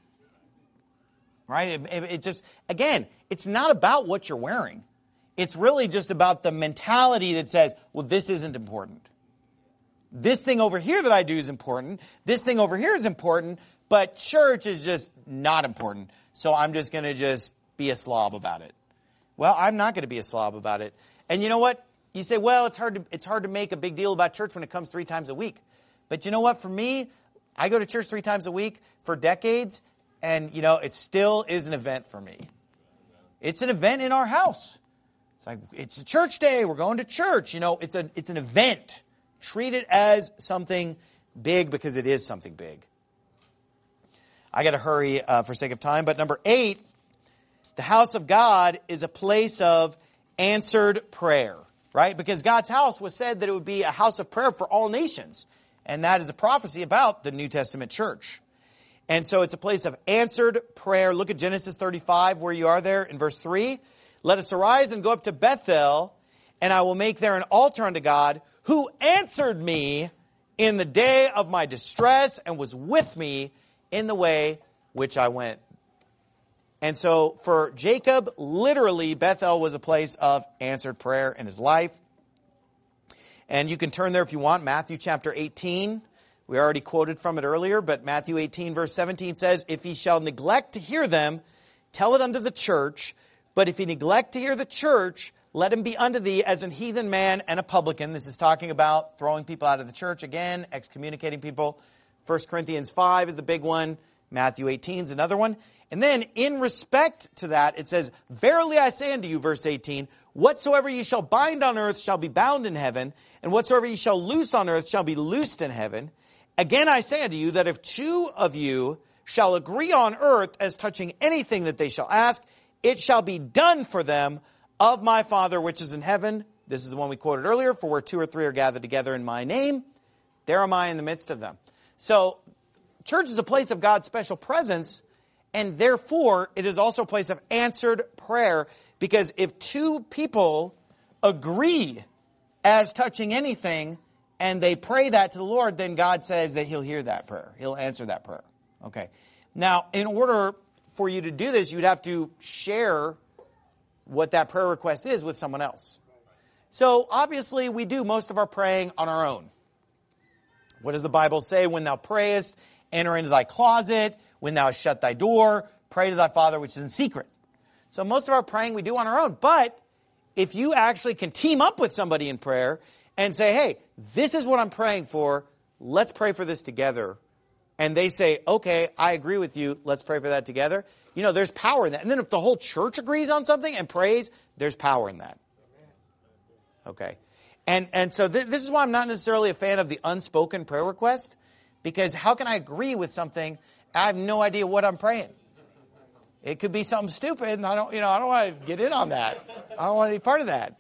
Right? It just, again, it's not about what you're wearing. It's really just about the mentality that says, well, this isn't important. this thing over here that I do is important. This thing over here is important, but church is just not important. So I'm just going to just be a slob about it. Well, I'm not going to be a slob about it. And you know what? You say, well, it's hard to make a big deal about church when it comes 3 times a week. But you know what? For me, I go to church 3 times a week for decades, and it still is an event for me. It's an event in our house. It's like, it's a church day. We're going to church. It's an event. Treat it as something big because it is something big. I got to hurry for sake of time. But number 8, the house of God is a place of answered prayer, right? Because God's house was said that it would be a house of prayer for all nations. And that is a prophecy about the New Testament church. And so it's a place of answered prayer. Look at Genesis 35, where you are there in verse 3. Let us arise and go up to Bethel, and I will make there an altar unto God, who answered me in the day of my distress and was with me in the way which I went. And so for Jacob, literally, Bethel was a place of answered prayer in his life. And you can turn there if you want, Matthew chapter 18. We already quoted from it earlier, but Matthew 18 verse 17 says, if he shall neglect to hear them, tell it unto the church. But if he neglect to hear the church, let him be unto thee as an heathen man and a publican. This is talking about throwing people out of the church again, excommunicating people. 1 Corinthians 5 is the big one. Matthew 18 is another one. And then in respect to that, it says, verily I say unto you, verse 18, whatsoever ye shall bind on earth shall be bound in heaven, and whatsoever ye shall loose on earth shall be loosed in heaven. Again I say unto you that if 2 of you shall agree on earth as touching anything that they shall ask, it shall be done for them of my Father which is in heaven. This is the one we quoted earlier, for where 2 or 3 are gathered together in my name, there am I in the midst of them. So church is a place of God's special presence, and therefore it is also a place of answered prayer, because if 2 people agree as touching anything, and they pray that to the Lord, then God says that he'll hear that prayer. He'll answer that prayer. Okay. Now, in order for you to do this, you'd have to share what that prayer request is with someone else. So, obviously, we do most of our praying on our own. What does the Bible say? When thou prayest, enter into thy closet. When thou hast shut thy door, pray to thy Father which is in secret. So, most of our praying we do on our own. But if you actually can team up with somebody in prayer and say, hey, this is what I'm praying for. Let's pray for this together. And they say, okay, I agree with you. Let's pray for that together. There's power in that. And then if the whole church agrees on something and prays, there's power in that. Okay. And so this is why I'm not necessarily a fan of the unspoken prayer request, because how can I agree with something? I have no idea what I'm praying. It could be something stupid, and I don't want to get in on that. I don't want to be part of that.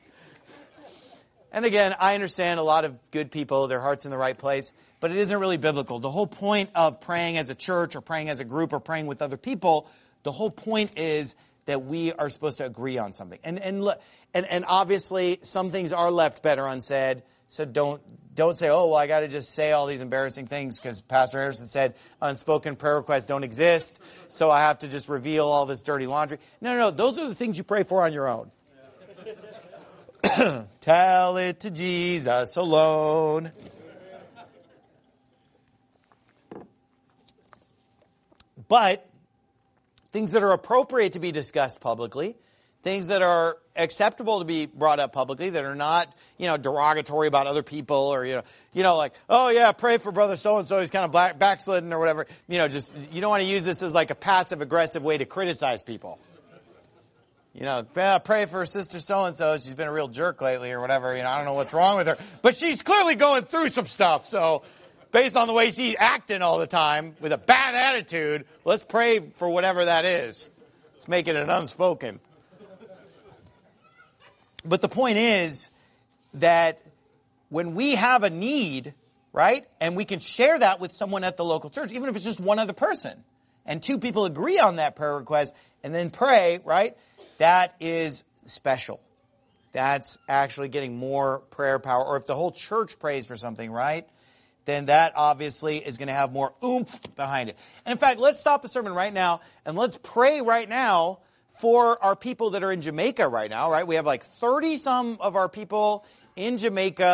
And again, I understand a lot of good people, their heart's in the right place, but it isn't really biblical. The whole point of praying as a church or praying as a group or praying with other people, the whole point is that we are supposed to agree on something. And obviously some things are left better unsaid, so don't say, oh, well, I got to just say all these embarrassing things because Pastor Harrison said unspoken prayer requests don't exist, so I have to just reveal all this dirty laundry. No, those are the things you pray for on your own. Tell it to Jesus alone. But things that are appropriate to be discussed publicly, things that are acceptable to be brought up publicly, that are not, derogatory about other people, or, like, oh yeah, pray for brother so-and-so, he's kind of backslidden or whatever. You don't want to use this as like a passive aggressive way to criticize people. Pray for sister so-and-so. She's been a real jerk lately or whatever. I don't know what's wrong with her. But she's clearly going through some stuff. So based on the way she's acting all the time with a bad attitude, let's pray for whatever that is. Let's make it an unspoken. But the point is that when we have a need, right, and we can share that with someone at the local church, even if it's just one other person, and 2 people agree on that prayer request and then pray, right, that is special. That's actually getting more prayer power. Or if the whole church prays for something, right, then that obviously is going to have more oomph behind it. And in fact, let's stop the sermon right now and let's pray right now for our people that are in Jamaica right now, right? We have like 30 some of our people in Jamaica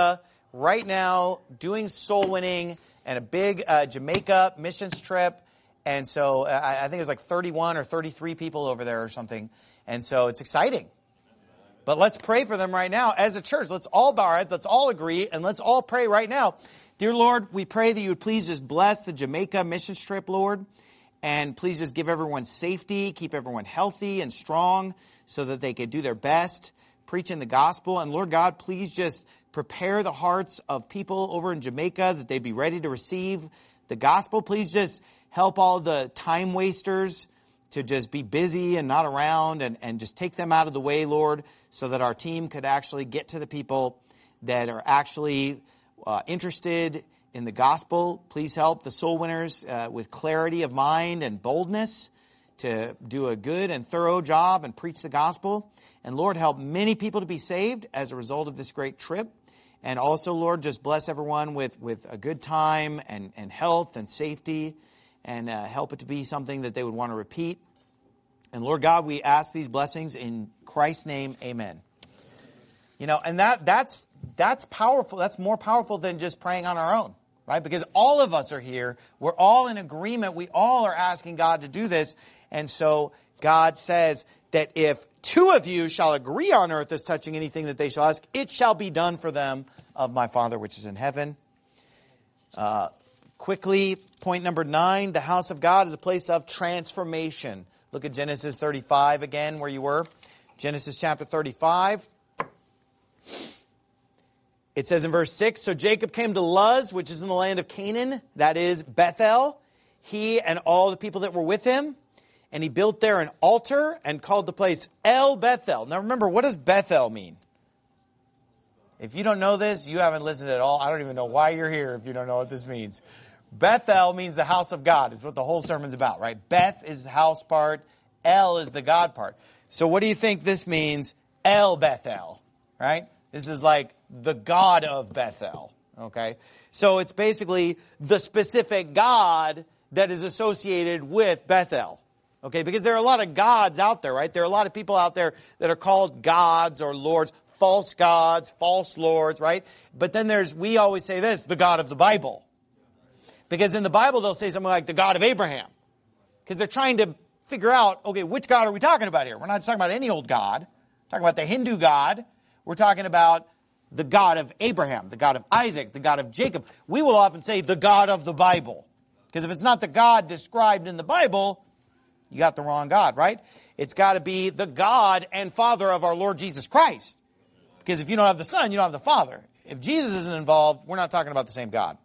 right now doing soul winning and a big Jamaica missions trip. And so I think it was like 31 or 33 people over there or something. And so it's exciting. But let's pray for them right now as a church. Let's all bow our heads. Let's all agree. And let's all pray right now. Dear Lord, we pray that you would please just bless the Jamaica missions trip, Lord. And please just give everyone safety, keep everyone healthy and strong so that they could do their best preaching the gospel. And Lord God, please just prepare the hearts of people over in Jamaica that they'd be ready to receive the gospel. Please just help all the time wasters to just be busy and not around and just take them out of the way, Lord, so that our team could actually get to the people that are actually interested in the gospel. Please help the soul winners with clarity of mind and boldness to do a good and thorough job and preach the gospel. And Lord, help many people to be saved as a result of this great trip. And also, Lord, just bless everyone with a good time and health and safety, and help it to be something that they would want to repeat. And Lord God, we ask these blessings in Christ's name, amen. You know, and that's powerful. That's more powerful than just praying on our own, right? Because all of us are here. We're all in agreement. We all are asking God to do this. And so God says that if two of you shall agree on earth as touching anything that they shall ask, it shall be done for them of my Father which is in heaven. Quickly, point number 9, the house of God is a place of transformation. Look at Genesis 35 again, where you were. Genesis chapter 35. It says in verse 6, so Jacob came to Luz, which is in the land of Canaan, that is Bethel, he and all the people that were with him. And he built there an altar and called the place El Bethel. Now remember, what does Bethel mean? If you don't know this, you haven't listened at all. I don't even know why you're here if you don't know what this means. Bethel means the house of God. It's what the whole sermon's about, right? Beth is the house part. El is the God part. So what do you think this means? El Bethel, right? This is like the God of Bethel, okay? So it's basically the specific God that is associated with Bethel, okay? Because there are a lot of gods out there, right? There are a lot of people out there that are called gods or lords, false gods, false lords, right? But then we always say this, the God of the Bible. Because in the Bible, they'll say something like the God of Abraham. Because they're trying to figure out, okay, which God are we talking about here? We're not talking about any old God. We're talking about the Hindu God. We're talking about the God of Abraham, the God of Isaac, the God of Jacob. We will often say the God of the Bible. Because if it's not the God described in the Bible, you got the wrong God, right? It's got to be the God and Father of our Lord Jesus Christ. Because if you don't have the Son, you don't have the Father. If Jesus isn't involved, we're not talking about the same God.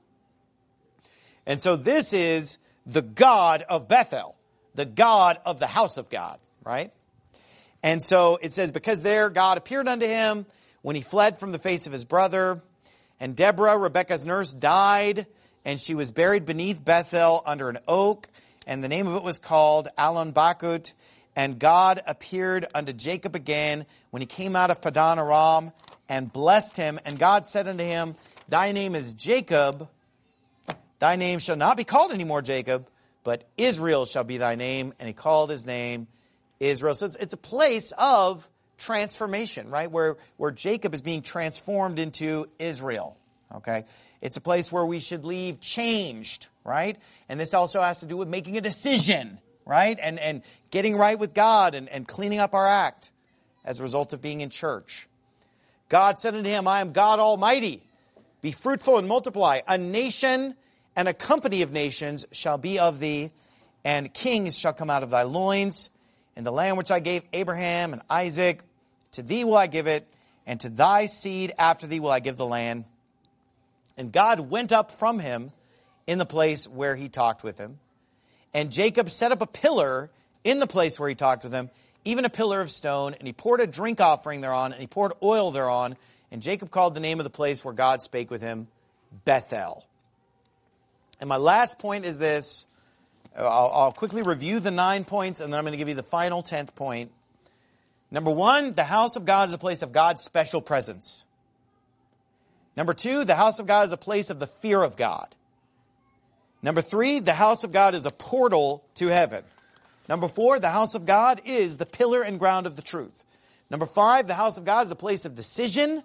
And so this is the God of Bethel, the God of the house of God, right? And so it says, because there God appeared unto him when he fled from the face of his brother. And Deborah, Rebekah's nurse, died, and she was buried beneath Bethel under an oak. And the name of it was called Allon Bachuth. And God appeared unto Jacob again when he came out of Padan Aram and blessed him. And God said unto him, thy name is Jacob. Thy name shall not be called any more Jacob, but Israel shall be thy name. And he called his name Israel. So it's a place of transformation, right? Where Jacob is being transformed into Israel. Okay? It's a place where we should leave changed, right? And this also has to do with making a decision, right? And getting right with God and cleaning up our act as a result of being in church. God said unto him, I am God Almighty. Be fruitful and multiply. A nation and a company of nations shall be of thee, and kings shall come out of thy loins. And the land which I gave Abraham and Isaac, to thee will I give it, and to thy seed after thee will I give the land. And God went up from him in the place where he talked with him. And Jacob set up a pillar in the place where he talked with him, even a pillar of stone, and he poured a drink offering thereon, and he poured oil thereon. And Jacob called the name of the place where God spake with him, Bethel. And my last point is this. I'll quickly review the 9 points, and then I'm going to give you the final 10th point. Number 1, the house of God is a place of God's special presence. Number 2, the house of God is a place of the fear of God. Number 3, the house of God is a portal to heaven. Number 4, the house of God is the pillar and ground of the truth. Number 5, the house of God is a place of decision.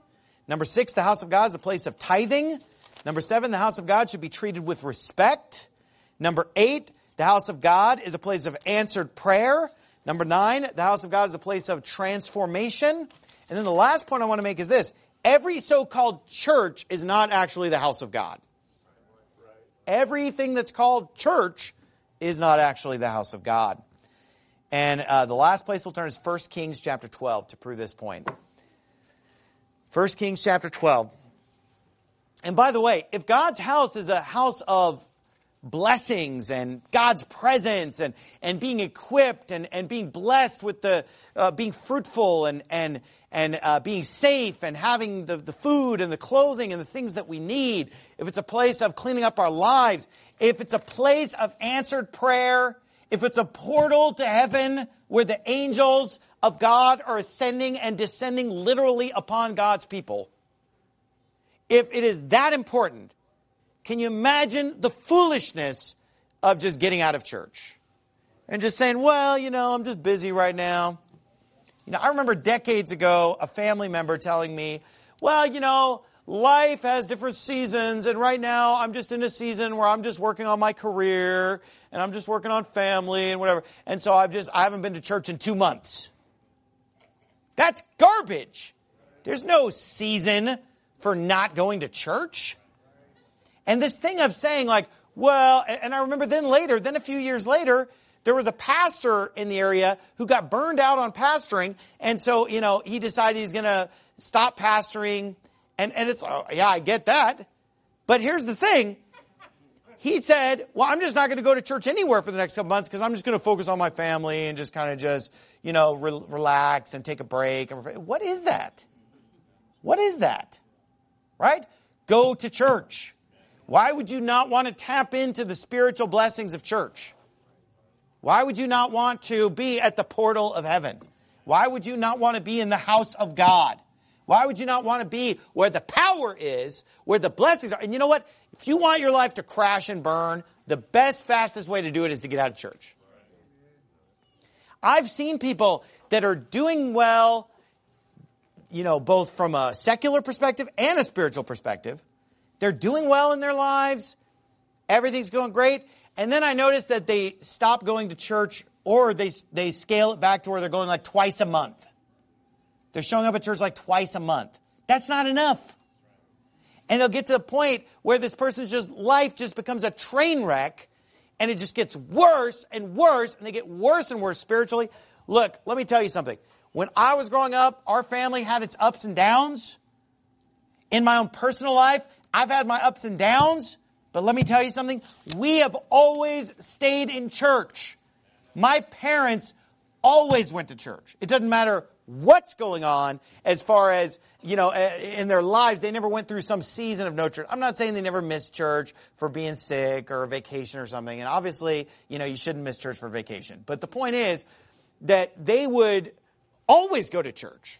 Number 6, the house of God is a place of tithing. Number 7, the house of God should be treated with respect. Number 8, the house of God is a place of answered prayer. Number 9, the house of God is a place of transformation. And then the last point I want to make is this. Every so-called church is not actually the house of God. Everything that's called church is not actually the house of God. And the last place we'll turn is 1 Kings chapter 12 to prove this point. 1 Kings chapter 12. And by the way, if God's house is a house of blessings and God's presence and being equipped and being blessed with the being fruitful and being safe and having the food and the clothing and the things that we need, if it's a place of cleaning up our lives, if it's a place of answered prayer, if it's a portal to heaven where the angels of God are ascending and descending literally upon God's people, if it is that important, can you imagine the foolishness of just getting out of church and just saying, well, I'm just busy right now. I remember decades ago, a family member telling me, well, life has different seasons, and right now I'm just in a season where I'm just working on my career, and I'm just working on family and whatever, and so I haven't been to church in 2 months. That's garbage. There's no season for not going to church. And this thing of saying and I remember then a few years later, there was a pastor in the area who got burned out on pastoring. And so, he decided he's going to stop pastoring. And it's, I get that. But here's the thing. He said, well, I'm just not going to go to church anywhere for the next couple months because I'm just going to focus on my family and just kind of relax and take a break. What is that? What is that? Right? Go to church. Why would you not want to tap into the spiritual blessings of church? Why would you not want to be at the portal of heaven? Why would you not want to be in the house of God? Why would you not want to be where the power is, where the blessings are? And you know what? If you want your life to crash and burn, the best, fastest way to do it is to get out of church. I've seen people that are doing well, both from a secular perspective and a spiritual perspective. They're doing well in their lives. Everything's going great. And then I noticed that they stop going to church, or they scale it back to where they're going twice a month. They're showing up at church twice a month. That's not enough. And they'll get to the point where this person's life just becomes a train wreck, and it just gets worse and worse, and they get worse and worse spiritually. Look, let me tell you something. When I was growing up, our family had its ups and downs. In my own personal life, I've had my ups and downs. But let me tell you something. We have always stayed in church. My parents always went to church. It doesn't matter what's going on as far as, in their lives. They never went through some season of no church. I'm not saying they never missed church for being sick or a vacation or something. And obviously, you shouldn't miss church for vacation. But the point is that they would always go to church.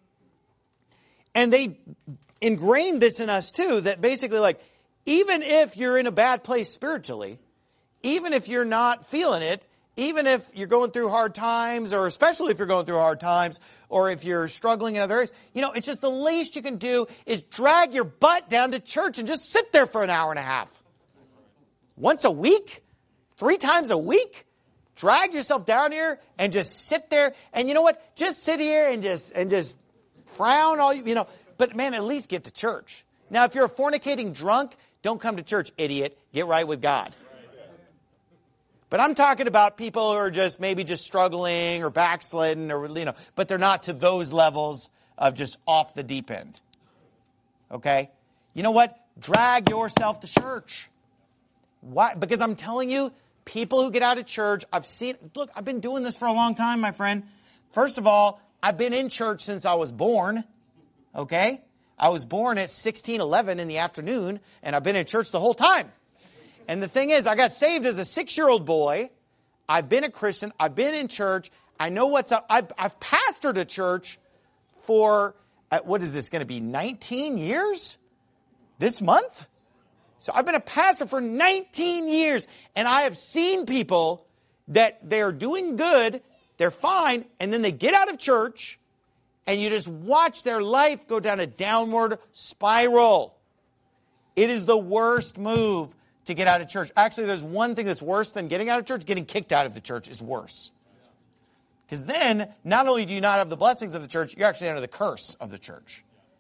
And they ingrained this in us too, that basically even if you're in a bad place spiritually, even if you're not feeling it, even if you're going through hard times, or especially if you're going through hard times, or if you're struggling in other areas, it's just the least you can do is drag your butt down to church and just sit there for an hour and a half. Once a week? 3 times a week? Drag yourself down here and just sit there. And you know what? Just sit here and just frown all But man, at least get to church. Now, if you're a fornicating drunk, don't come to church, idiot. Get right with God. But I'm talking about people who are just struggling or backsliding, or but they're not to those levels of just off the deep end. Okay? You know what? Drag yourself to church. Why? Because I'm telling you, people who get out of church, I've been doing this for a long time, my friend. First of all, I've been in church since I was born. Okay? I was born at 16:11 in the afternoon, and I've been in church the whole time. And the thing is, I got saved as a 6-year-old boy. I've been a Christian. I've been in church. I know what's up. I've pastored a church for, what is this going to be, 19 years this month? So I've been a pastor for 19 years, and I have seen people that they're doing good, they're fine, and then they get out of church, and you just watch their life go down a downward spiral. It is the worst move to get out of church. Actually, there's one thing that's worse than getting out of church. Getting kicked out of the church is worse. Because then, not only do you not have the blessings of the church, you're actually under the curse of the church.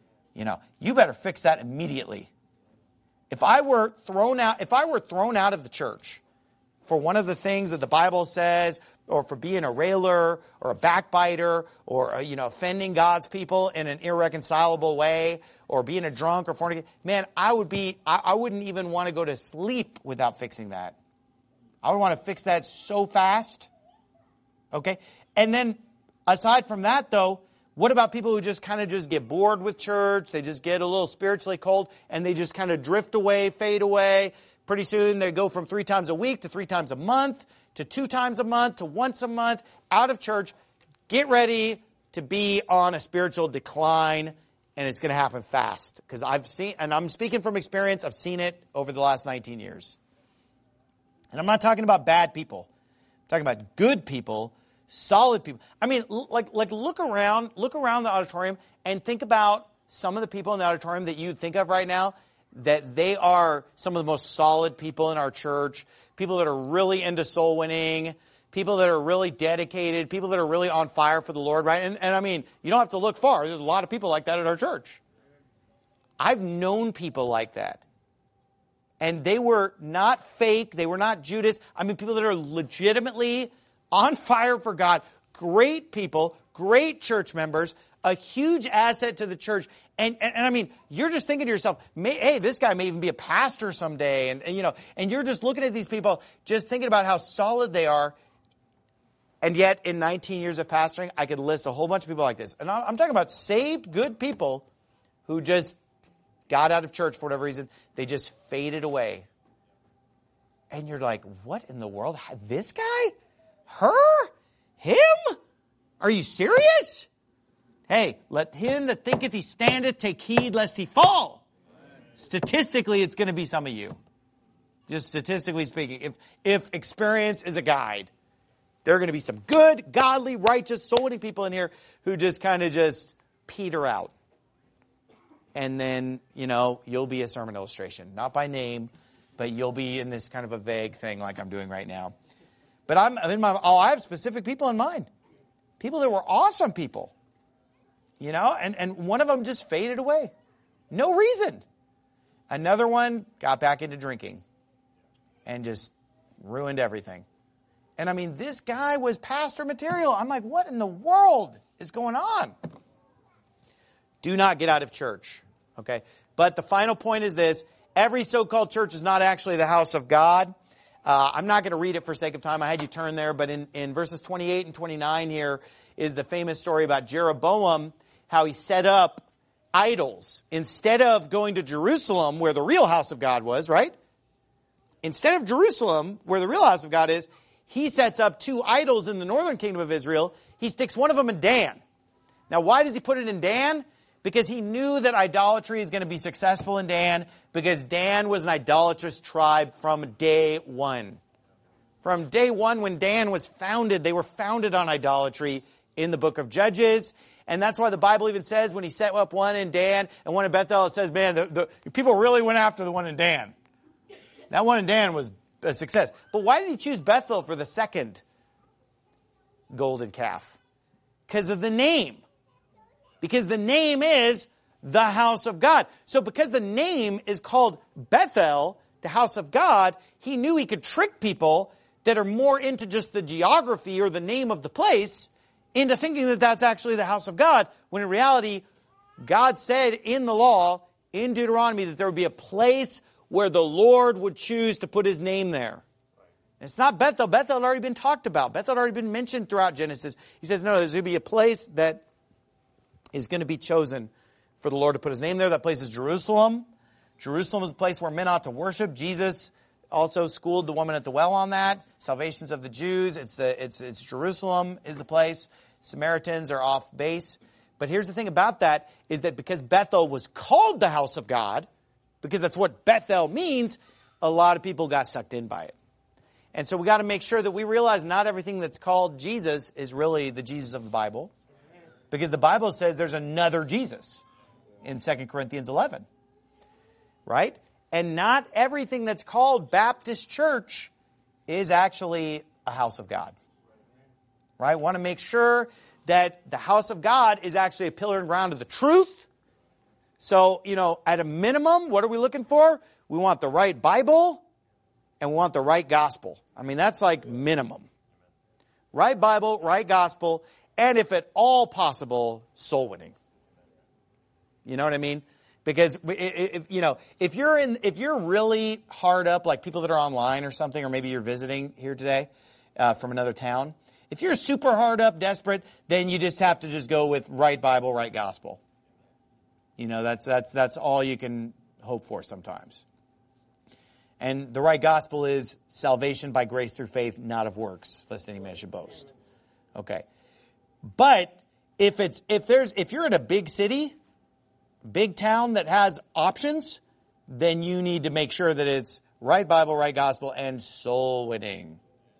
You better fix that immediately. If I were thrown out of the church for one of the things that the Bible says, or for being a railer, or a backbiter, or offending God's people in an irreconcilable way, or being a drunk or fornicator, man, I wouldn't even want to go to sleep without fixing that. I would want to fix that so fast. Okay? And then, aside from that, though, what about people who just kind of just get bored with church? They just get a little spiritually cold, and they just kind of drift away, fade away. Pretty soon, they go from 3 times a week to 3 times a month, to 2 times a month, to once a month, out of church. Get ready to be on a spiritual decline, and it's going to happen fast. Because I've seen, and I'm speaking from experience, I've seen it over the last 19 years. And I'm not talking about bad people. I'm talking about good people, solid people. I mean, like look around the auditorium and think about some of the people in the auditorium that you think of right now, that they are some of the most solid people in our church, people that are really into soul winning, people that are really dedicated, people that are really on fire for the Lord, right? And I mean, you don't have to look far. There's a lot of people like that at our church. I've known people like that. And they were not fake. They were not Judas. I mean, people that are legitimately on fire for God. Great people, great church members, a huge asset to the church. And I mean, you're just thinking to yourself, hey, this guy may even be a pastor someday. And you're just looking at these people, just thinking about how solid they are. And yet, in 19 years of pastoring, I could list a whole bunch of people like this. And I'm talking about saved, good people who just got out of church for whatever reason. They just faded away. And you're like, what in the world? This guy? Her? Him? Are you serious? Hey, let him that thinketh he standeth take heed lest he fall. Statistically, it's going to be some of you. Just statistically speaking. If experience is a guide, there are going to be some good, godly, righteous, soul-winning people in here who just kind of just peter out. And then, you'll be a sermon illustration. Not by name, but you'll be in this kind of a vague thing like I'm doing right now. But I have specific people in mind. People that were awesome people. And one of them just faded away. No reason. Another one got back into drinking and just ruined everything. And I mean, this guy was pastor material. I'm like, what in the world is going on? Do not get out of church. Okay. But the final point is this. Every so-called church is not actually the house of God. I'm not going to read it for sake of time. I had you turn there. But in verses 28 and 29 here is the famous story about Jeroboam, how he set up idols. Instead of going to Jerusalem, where the real house of God was, right? Instead of Jerusalem, where the real house of God is, he sets up 2 idols in the northern kingdom of Israel. He sticks one of them in Dan. Now, why does he put it in Dan? Because he knew that idolatry is going to be successful in Dan, because Dan was an idolatrous tribe from day one. From day one, when Dan was founded, they were founded on idolatry in the book of Judges. And that's why the Bible even says when he set up one in Dan and one in Bethel, it says, man, the people really went after the one in Dan. That one in Dan was a success. But why did he choose Bethel for the second golden calf? Because of the name. Because the name is the house of God. So because the name is called Bethel, the house of God, he knew he could trick people that are more into just the geography or the name of the place into thinking that that's actually the house of God, when in reality, God said in the law, in Deuteronomy, that there would be a place where the Lord would choose to put his name there. It's not Bethel. Bethel had already been talked about. Bethel had already been mentioned throughout Genesis. He says, no, there's going to be a place that is going to be chosen for the Lord to put his name there. That place is Jerusalem. Jerusalem is a place where men ought to worship. Jesus also schooled the woman at the well on that. Salvations of the Jews. It's Jerusalem is the place. Samaritans are off base. But here's the thing about that, is that because Bethel was called the house of God, because that's what Bethel means, a lot of people got sucked in by it. And so we got to make sure that we realize not everything that's called Jesus is really the Jesus of the Bible. Because the Bible says there's another Jesus in 2 Corinthians 11. Right? And not everything that's called Baptist Church is actually a house of God. Right? Want to make sure that the house of God is actually a pillar and ground of the truth. So, at a minimum, what are we looking for? We want the right Bible and we want the right gospel. I mean, that's like minimum. Right Bible, right gospel, and if at all possible, soul winning. You know what I mean? Because if you're really hard up, like people that are online or something, or maybe you're visiting here today from another town, if you're super hard up, desperate, then you just have to just go with right Bible, right gospel. That's all you can hope for sometimes. And the right gospel is salvation by grace through faith, not of works, lest any man should boast. Okay. But if you're in a big city, big town that has options, then you need to make sure that it's right Bible, right gospel, and soul winning.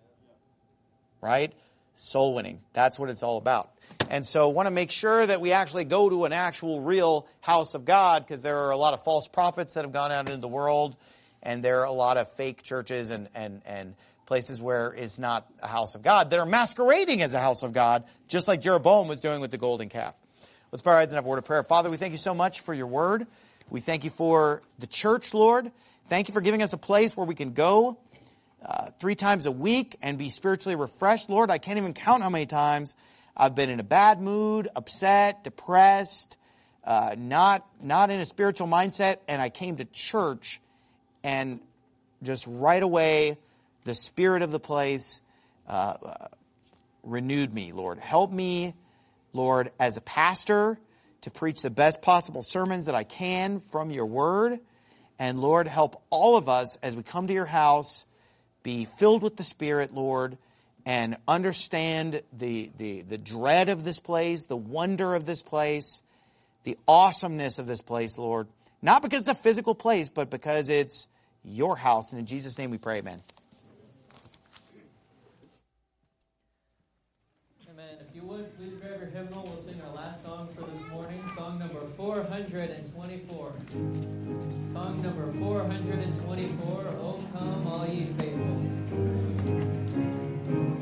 Right? Soul winning. That's what it's all about. And so want to make sure that we actually go to an actual real house of God, because there are a lot of false prophets that have gone out into the world, and there are a lot of fake churches and places where it's not a house of God that are masquerading as a house of God, just like Jeroboam was doing with the golden calf. Let's bow our heads and have a word of prayer. Father, we thank you so much for your word. We thank you for the church, Lord. Thank you for giving us a place where we can go 3 times a week and be spiritually refreshed. Lord, I can't even count how many times I've been in a bad mood, upset, depressed, not in a spiritual mindset, and I came to church, and just right away, the spirit of the place renewed me, Lord. Help me, Lord, as a pastor, to preach the best possible sermons that I can from your word. And Lord, help all of us as we come to your house be filled with the Spirit, Lord, and understand the dread of this place, the wonder of this place, the awesomeness of this place, Lord. Not because it's a physical place, but because it's your house. And in Jesus' name we pray, amen. Amen. If you would, please grab your hymnal. We'll sing our last song for this morning. Song number 424. Song number 424, O Come All Ye Faithful.